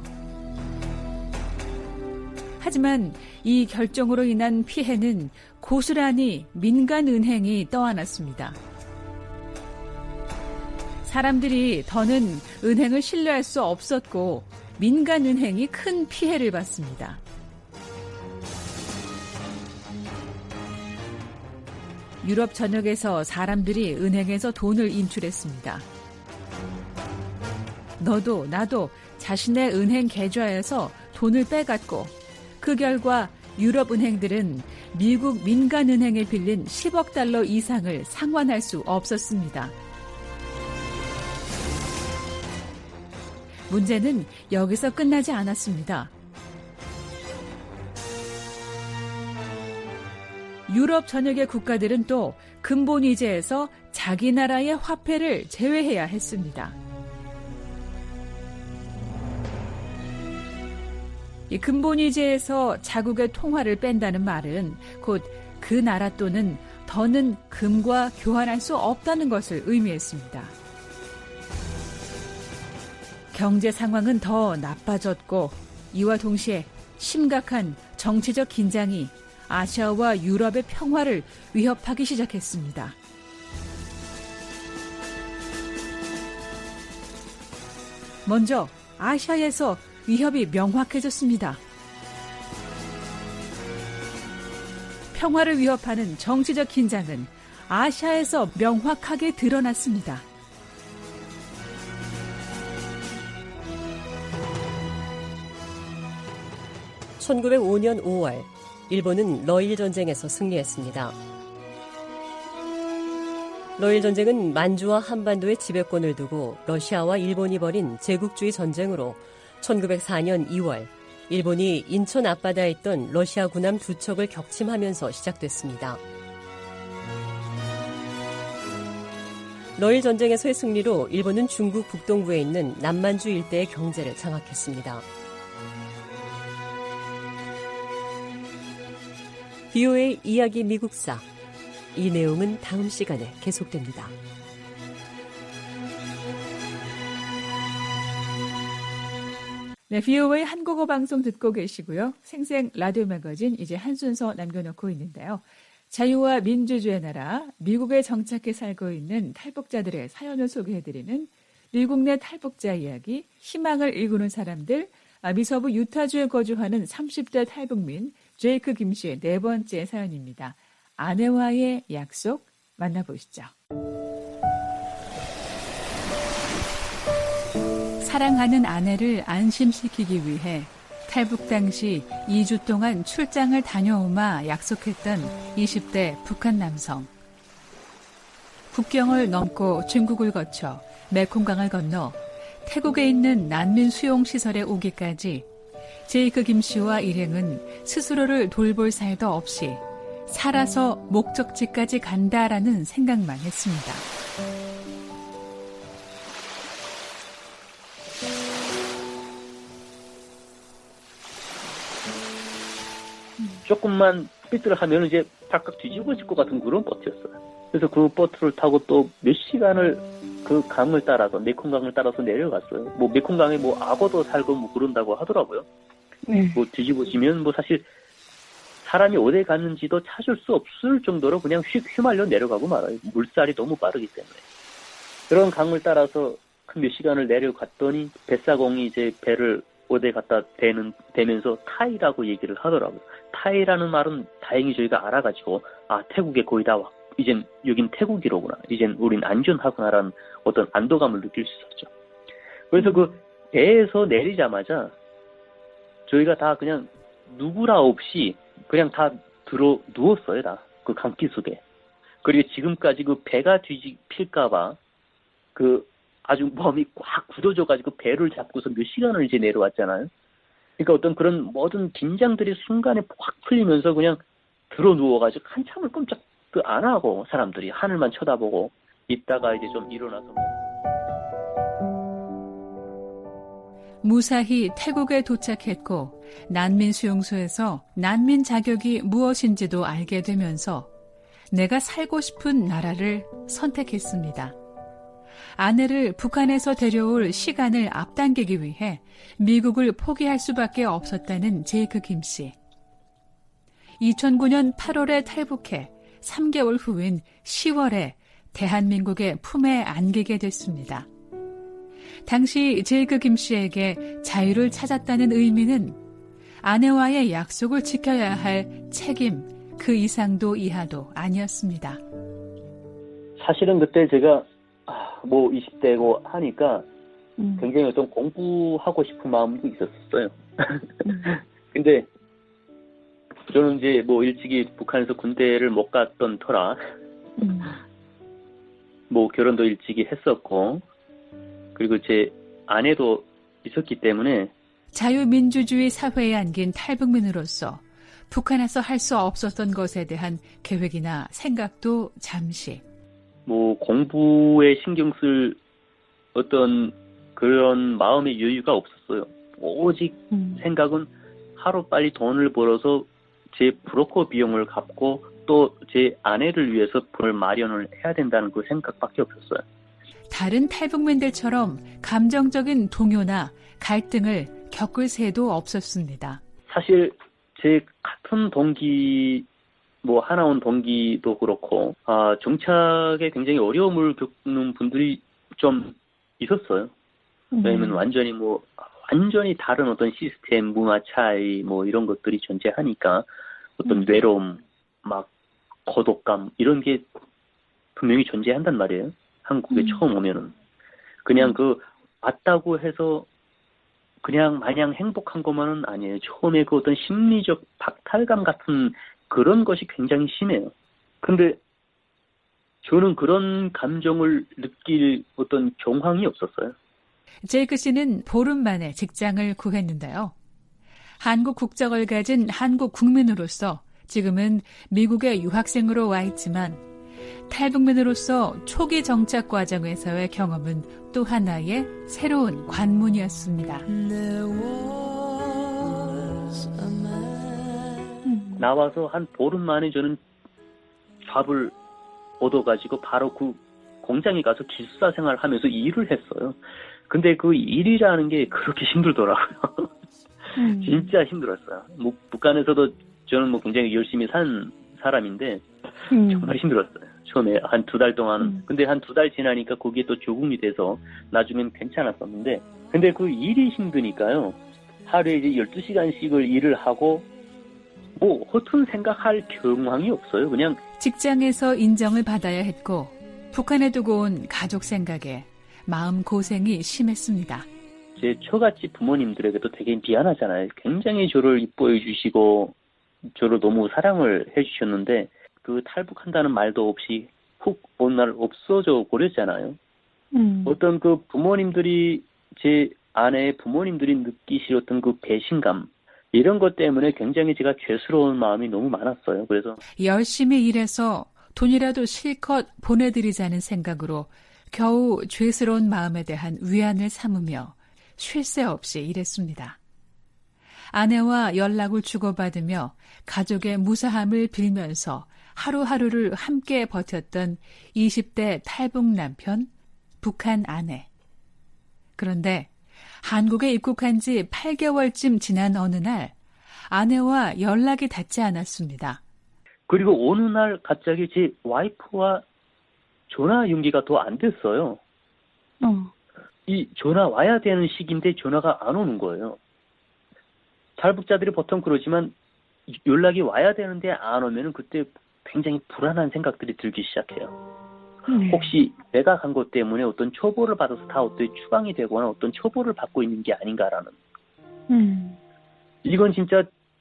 하지만 이 결정으로 인한 피해는 고스란히 민간 은행이 떠안았습니다. 사람들이 더는 은행을 신뢰할 수 없었고 민간 은행이 큰 피해를 봤습니다. 유럽 전역에서 사람들이 은행에서 돈을 인출했습니다. 너도 나도 자신의 은행 계좌에서 돈을 빼갔고 그 결과 유럽 은행들은 미국 민간은행에 빌린 10억 달러 이상을 상환할 수 없었습니다. 문제는 여기서 끝나지 않았습니다. 유럽 전역의 국가들은 또 근본위제에서 자기 나라의 화폐를 제외해야 했습니다. 이 근본위제에서 자국의 통화를 뺀다는 말은 곧 그 나라 또는 더는 금과 교환할 수 없다는 것을 의미했습니다. 경제 상황은 더 나빠졌고 이와 동시에 심각한 정치적 긴장이 아시아와 유럽의 평화를 위협하기 시작했습니다. 먼저 아시아에서 위협이 명확해졌습니다. 평화를 위협하는 정치적 긴장은 아시아에서 명확하게 드러났습니다. (1905년 5월) 일본은 러일 전쟁에서 승리했습니다. 러일 전쟁은 만주와 한반도의 지배권을 두고 러시아와 일본이 벌인 제국주의 전쟁으로 1904년 2월 일본이 인천 앞바다에 있던 러시아 군함 2척을 격침하면서 시작됐습니다. 러일 전쟁에서의 승리로 일본은 중국 북동부에 있는 남만주 일대의 경제를 장악했습니다. BOA 이야기 미국사. 이 내용은 다음 시간에 계속됩니다. 네, BOA 한국어 방송 듣고 계시고요. 생생 라디오 매거진 이제 한 순서 남겨놓고 있는데요. 자유와 민주주의 나라, 미국에 정착해 살고 있는 탈북자들의 사연을 소개해드리는 미국 내 탈북자 이야기, 희망을 일구는 사람들, 미서부 유타주에 거주하는 30대 탈북민 제이크 김 씨의 네 번째 사연입니다. 아내와의 약속 만나보시죠. 사랑하는 아내를 안심시키기 위해 탈북 당시 2주 동안 출장을 다녀오마 약속했던 20대 북한 남성. 국경을 넘고 중국을 거쳐 메콩강을 건너 태국에 있는 난민 수용시설에 오기까지 제이크 김 씨와 일행은 스스로를 돌볼 사이도 없이 살아서 목적지까지 간다라는 생각만 했습니다. 조금만 삐뚤을 하면 이제 발칵 뒤집어질 것 같은 그런 보트였어요. 그래서 그 보트를 타고 또 몇 시간을 그 강을 따라서, 메콩강을 따라서 내려갔어요. 뭐 메콩강에 뭐 악어도 살고 뭐 그런다고 하더라고요. 뭐 뒤집어지면 뭐 사실 사람이 어디 갔는지도 찾을 수 없을 정도로 그냥 휘말려 내려가고 말아요. 물살이 너무 빠르기 때문에. 그런 강을 따라서 몇 시간을 내려갔더니 뱃사공이 이제 배를 어디 갖다 대면서 타이라고 얘기를 하더라고요. 타이라는 말은 다행히 저희가 알아가지고, 아, 태국에 거의 다 왔, 이젠 여긴 태국이로구나. 이젠 우린 안전하구나라는 어떤 안도감을 느낄 수 있었죠. 그래서 그 배에서 내리자마자 저희가 다 그냥 누구라 없이 그냥 다 누웠어요, 다. 그 강기 속에. 그리고 지금까지 그 배가 뒤집힐까봐 그 아주 몸이 꽉 굳어져가지고 배를 잡고서 몇 시간을 이제 내려왔잖아요. 그러니까 어떤 그런 모든 긴장들이 순간에 확 풀리면서 그냥 누워가지고 한참을 꼼짝 안 하고 사람들이 하늘만 쳐다보고 있다가 이제 좀 일어나서 무사히 태국에 도착했고 난민 수용소에서 난민 자격이 무엇인지도 알게 되면서 내가 살고 싶은 나라를 선택했습니다. 아내를 북한에서 데려올 시간을 앞당기기 위해 미국을 포기할 수밖에 없었다는 제이크 김 씨. 2009년 8월에 탈북해 3개월 후인 10월에 대한민국의 품에 안기게 됐습니다. 당시 제이크 김 씨에게 자유를 찾았다는 의미는 아내와의 약속을 지켜야 할 책임, 그 이상도 이하도 아니었습니다. 사실은 그때 제가 뭐 20대고 하니까 굉장히 어떤 공부하고 싶은 마음도 있었어요. 근데 저는 이제 뭐 일찍이 북한에서 군대를 못 갔던 터라 뭐 결혼도 일찍이 했었고 그리고 제 아내도 있었기 때문에 자유민주주의 사회에 안긴 탈북민으로서 북한에서 할 수 없었던 것에 대한 계획이나 생각도 잠시. 뭐 공부에 신경 쓸 어떤 그런 마음의 여유가 없었어요. 오직 생각은 하루빨리 돈을 벌어서 제 브로커 비용을 갚고 또 제 아내를 위해서 벌 마련을 해야 된다는 그 생각밖에 없었어요. 다른 탈북민들처럼 감정적인 동요나 갈등을 겪을 새도 없었습니다. 사실 제 같은 동기, 뭐 하나원 동기도 그렇고 정착에 굉장히 어려움을 겪는 분들이 좀 있었어요. 왜냐면 완전히 다른 어떤 시스템, 문화 차이 뭐 이런 것들이 존재하니까 어떤 외로움, 막 고독감 이런 게 분명히 존재한단 말이에요. 한국에 처음 오면은 그냥 그 왔다고 해서 그냥 마냥 행복한 것만은 아니에요. 처음에 그 어떤 심리적 박탈감 같은 그런 것이 굉장히 심해요. 근데 저는 그런 감정을 느낄 어떤 경황이 없었어요. 제이크 씨는 보름 만에 직장을 구했는데요. 한국 국적을 가진 한국 국민으로서 지금은 미국에 유학생으로 와 있지만 탈북민으로서 초기 정착 과정에서의 경험은 또 하나의 새로운 관문이었습니다. 나와서 한 보름 만에 저는 밥을 얻어가지고 바로 그 공장에 가서 기숙사 생활하면서 일을 했어요. 근데 그 일이라는 게 그렇게 힘들더라고요. 진짜 힘들었어요. 뭐 북한에서도 저는 뭐 굉장히 열심히 산 사람인데 정말 힘들었어요. 처음에 한 2달 동안. 근데 한 2달 지나니까 거기에 또 적응이 돼서 나중엔 괜찮았었는데 근데 그 일이 힘드니까요. 하루에 이제 12시간씩을 일을 하고 뭐 허튼 생각할 경황이 없어요. 그냥 직장에서 인정을 받아야 했고 북한에 두고 온 가족 생각에 마음 고생이 심했습니다. 제 처갓집 부모님들에게도 되게 미안하잖아요. 굉장히 저를 이뻐해 주시고 저를 너무 사랑을 해주셨는데 그 탈북한다는 말도 없이 훅 어느 날 없어져 버렸잖아요. 어떤 그 부모님들이 제 아내의 부모님들이 느끼시었던 그 배신감 이런 것 때문에 굉장히 제가 죄스러운 마음이 너무 많았어요. 그래서 열심히 일해서 돈이라도 실컷 보내드리자는 생각으로 겨우 죄스러운 마음에 대한 위안을 삼으며 쉴 새 없이 일했습니다. 아내와 연락을 주고받으며 가족의 무사함을 빌면서 하루하루를 함께 버텼던 20대 탈북 남편, 북한 아내. 그런데 한국에 입국한 지 8개월쯤 지난 어느 날 아내와 연락이 닿지 않았습니다. 그리고 어느 날 갑자기 제 와이프와 전화 연기가 더 안 됐어요. 이 전화 와야 되는 시기인데 전화가 안 오는 거예요. 탈북자들이 보통 그러지만 연락이 와야 되는데 안 오면 그때 굉장히 불안한 생각들이 들기 시작해요. 혹시 내가 간 것 때문에 어떤 처벌을 받아서 다 어떻게 추방이 되거나 어떤 처벌을 받고 있는 게 아닌가라는. 이건 진짜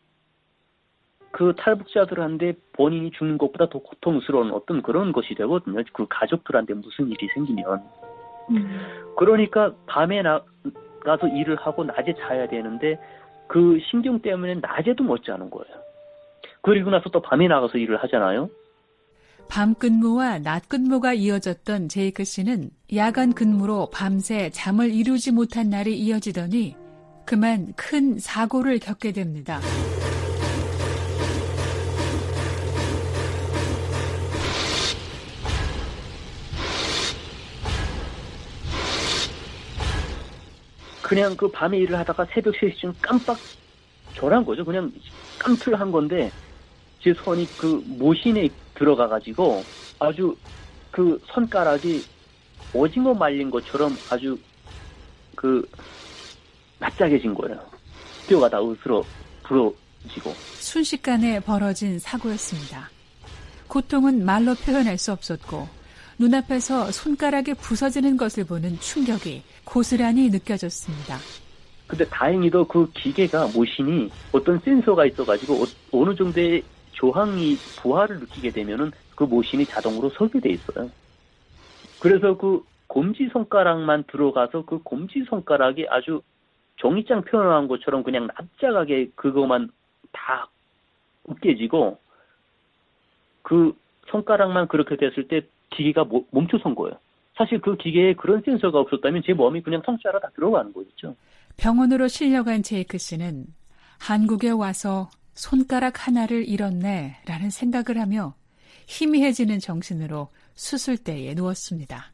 그 탈북자들한테 본인이 죽는 것보다 더 고통스러운 어떤 그런 것이 되거든요. 그 가족들한테 무슨 일이 생기면. 그러니까 밤에 나가서 일을 하고 낮에 자야 되는데 그 신경 때문에 낮에도 못 자는 거예요. 그리고 나서 또 밤에 나가서 일을 하잖아요. 밤 근무와 낮 근무가 이어졌던 제이크 씨는 야간 근무로 밤새 잠을 이루지 못한 날이 이어지더니 그만 큰 사고를 겪게 됩니다. 그냥 그 밤에 일을 하다가 새벽 3시쯤 깜빡 졸한 거죠. 그냥 깜틀한 건데 제 손이 그 모신에 들어가가지고 아주 그 손가락이 오징어 말린 것처럼 아주 그 낯짝해진 거예요. 뼈가 다 으스러 부러지고. 순식간에 벌어진 사고였습니다. 고통은 말로 표현할 수 없었고 눈앞에서 손가락이 부서지는 것을 보는 충격이 고스란히 느껴졌습니다. 근데 다행히도 그 기계가 모신이 어떤 센서가 있어가지고 어느 정도의 조항이 부하를 느끼게 되면은 그 모신이 자동으로 설계돼 있어요. 그래서 그 검지손가락만 들어가서 그 검지손가락이 아주 종이장 표현한 것처럼 그냥 납작하게 그것만 다 으깨지고 그 손가락만 그렇게 됐을 때 기계가 멈춰선 거예요. 사실 그 기계에 그런 센서가 없었다면 제 몸이 그냥 통째로 다 들어가는 거였죠. 병원으로 실려간 제이크 씨는 한국에 와서 손가락 하나를 잃었네 라는 생각을 하며 희미해지는 정신으로 수술대에 누웠습니다.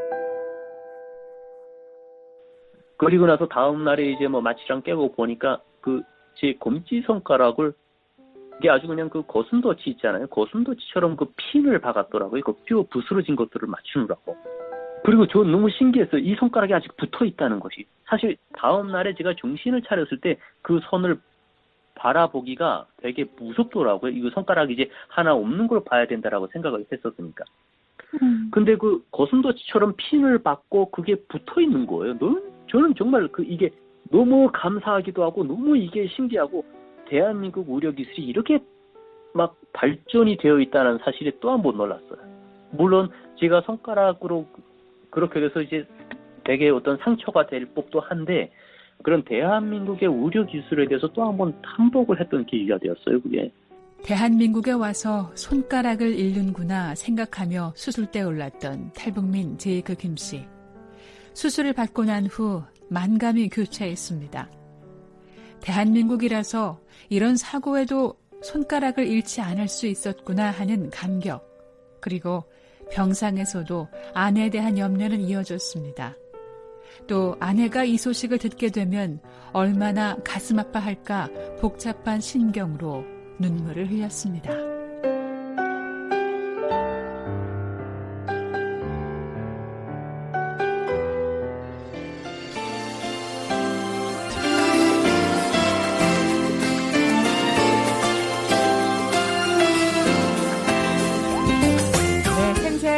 그리고 나서 다음 날에 이제 뭐 마취랑 깨고 보니까 그 제 검지손가락을 이게 아주 그냥 그 고슴도치 있잖아요. 고슴도치처럼 그 핀을 박았더라고요. 그 뼈 부스러진 것들을 맞추느라고. 그리고 저 너무 신기했어요. 이 손가락이 아직 붙어 있다는 것이. 사실 다음 날에 제가 정신을 차렸을 때 그 손을 바라보기가 되게 무섭더라고요. 이거 손가락이 이제 하나 없는 걸 봐야 된다라고 생각을 했었으니까. 근데 그 고슴도치처럼 핀을 박고 그게 붙어 있는 거예요. 저는 정말 이게 너무 감사하기도 하고 너무 이게 신기하고 대한민국 의료기술이 이렇게 막 발전이 되어 있다는 사실에 또 한 번 놀랐어요. 물론 제가 손가락으로 그렇게 돼서 이제 되게 어떤 상처가 될 법도 한데 그런 대한민국의 의료기술에 대해서 또 한 번 탐복을 했던 계기가 되었어요. 그게. 대한민국에 와서 손가락을 잃는구나 생각하며 수술대에 올랐던 탈북민 제이크 김 씨. 수술을 받고 난 후 만감이 교차했습니다. 대한민국이라서 이런 사고에도 손가락을 잃지 않을 수 있었구나 하는 감격. 그리고 병상에서도 아내에 대한 염려는 이어졌습니다. 또 아내가 이 소식을 듣게 되면 얼마나 가슴 아파할까 복잡한 심경으로 눈물을 흘렸습니다.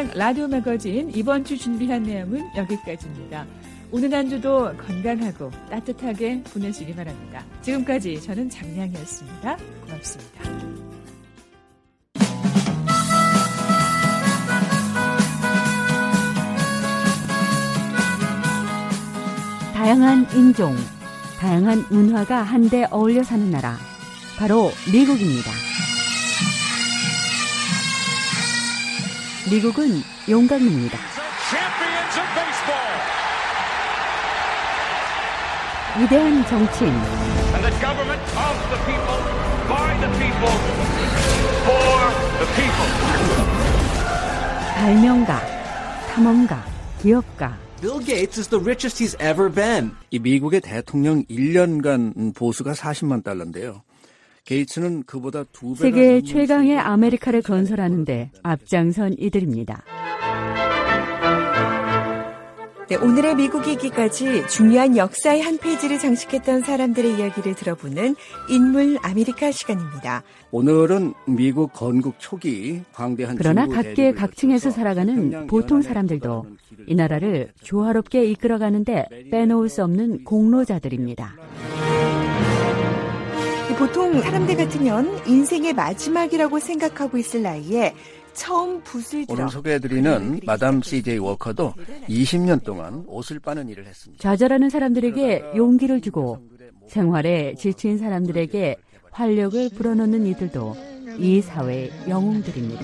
생생 라디오 매거진 이번 주 준비한 내용은 여기까지입니다. 오늘 한 주도 건강하고 따뜻하게 보내시기 바랍니다. 지금까지 저는 장량이었습니다. 고맙습니다. 다양한 인종, 다양한 문화가 한데 어울려 사는 나라, 바로 미국입니다. 미국은 용광로입니다. 위대한 정치인, 발명가, 탐험가, 기업가. Bill Gates is the richest he's ever been. 이 미국의 대통령 1년간 보수가 40만 달러인데요. 게이츠는 그보다 2배나 세계 최강의 아메리카를 건설하는데 앞장선 이들입니다. 네, 오늘의 미국이기까지 중요한 역사의 한 페이지를 장식했던 사람들의 이야기를 들어보는 인물 아메리카 시간입니다. 오늘은 미국 건국 초기 광대한 그러나 각계 각층에서 살아가는 보통 사람들도 이 나라를 조화롭게 이끌어가는데 빼놓을 수 없는 공로자들입니다. 보통 사람들 같으면 인생의 마지막이라고 생각하고 있을 나이에 처음 붓을 들어 오늘 소개해드리는 마담 C.J. 워커도 20년 동안 옷을 빠는 일을 했습니다. 좌절하는 사람들에게 용기를 주고 생활에 지친 사람들에게 활력을 불어넣는 이들도 이 사회의 영웅들입니다.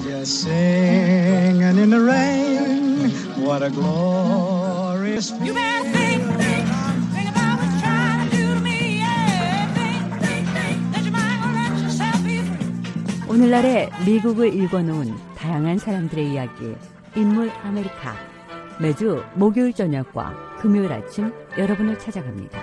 오늘날의 미국을 읽어놓은 다양한 사람들의 이야기, 인물 아메리카. 매주 목요일 저녁과 금요일 아침 여러분을 찾아갑니다.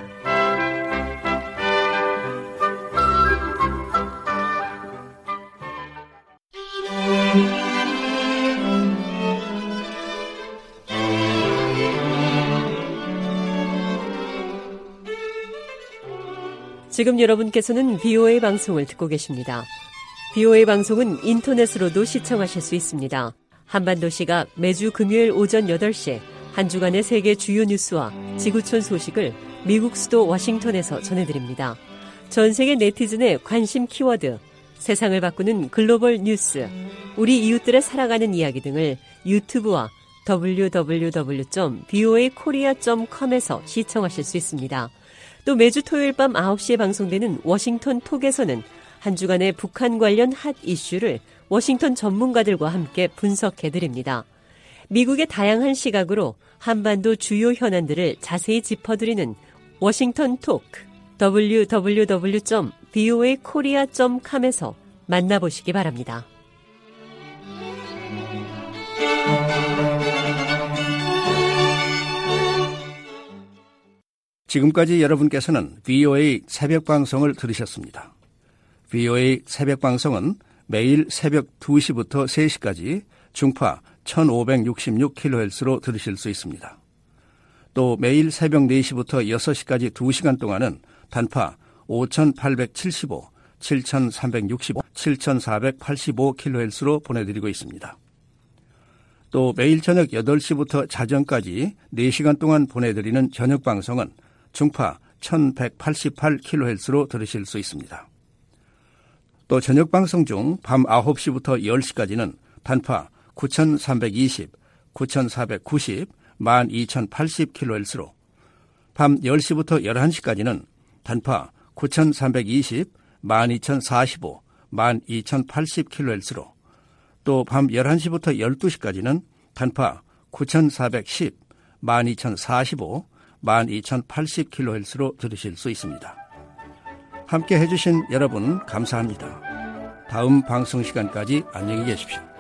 지금 여러분께서는 VOA 방송을 듣고 계십니다. VOA 방송은 인터넷으로도 시청하실 수 있습니다. 한반도 시각 매주 금요일 오전 8시 한 주간의 세계 주요 뉴스와 지구촌 소식을 미국 수도 워싱턴에서 전해드립니다. 전 세계 네티즌의 관심 키워드, 세상을 바꾸는 글로벌 뉴스, 우리 이웃들의 살아가는 이야기 등을 유튜브와 www.voakorea.com에서 시청하실 수 있습니다. 또 매주 토요일 밤 9시에 방송되는 워싱턴 톡에서는 한 주간의 북한 관련 핫 이슈를 워싱턴 전문가들과 함께 분석해드립니다. 미국의 다양한 시각으로 한반도 주요 현안들을 자세히 짚어드리는 워싱턴 톡, www.voakorea.com에서 만나보시기 바랍니다. 지금까지 여러분께서는 VOA 새벽 방송을 들으셨습니다. VOA 새벽 방송은 매일 새벽 2시부터 3시까지 중파 1566kHz로 들으실 수 있습니다. 또 매일 새벽 4시부터 6시까지 2시간 동안은 단파 5875, 7365, 7485kHz로 보내드리고 있습니다. 또 매일 저녁 8시부터 자정까지 4시간 동안 보내드리는 저녁 방송은 중파 1188kHz로 들으실 수 있습니다. 또 저녁 방송 중 밤 9시부터 10시까지는 단파 9320, 9490, 12080kHz로 밤 10시부터 11시까지는 단파 9320, 12045, 12080kHz로 또 밤 11시부터 12시까지는 단파 9410, 12045, 12080kHz로 들으실 수 있습니다. 함께 해주신 여러분 감사합니다. 다음 방송 시간까지 안녕히 계십시오.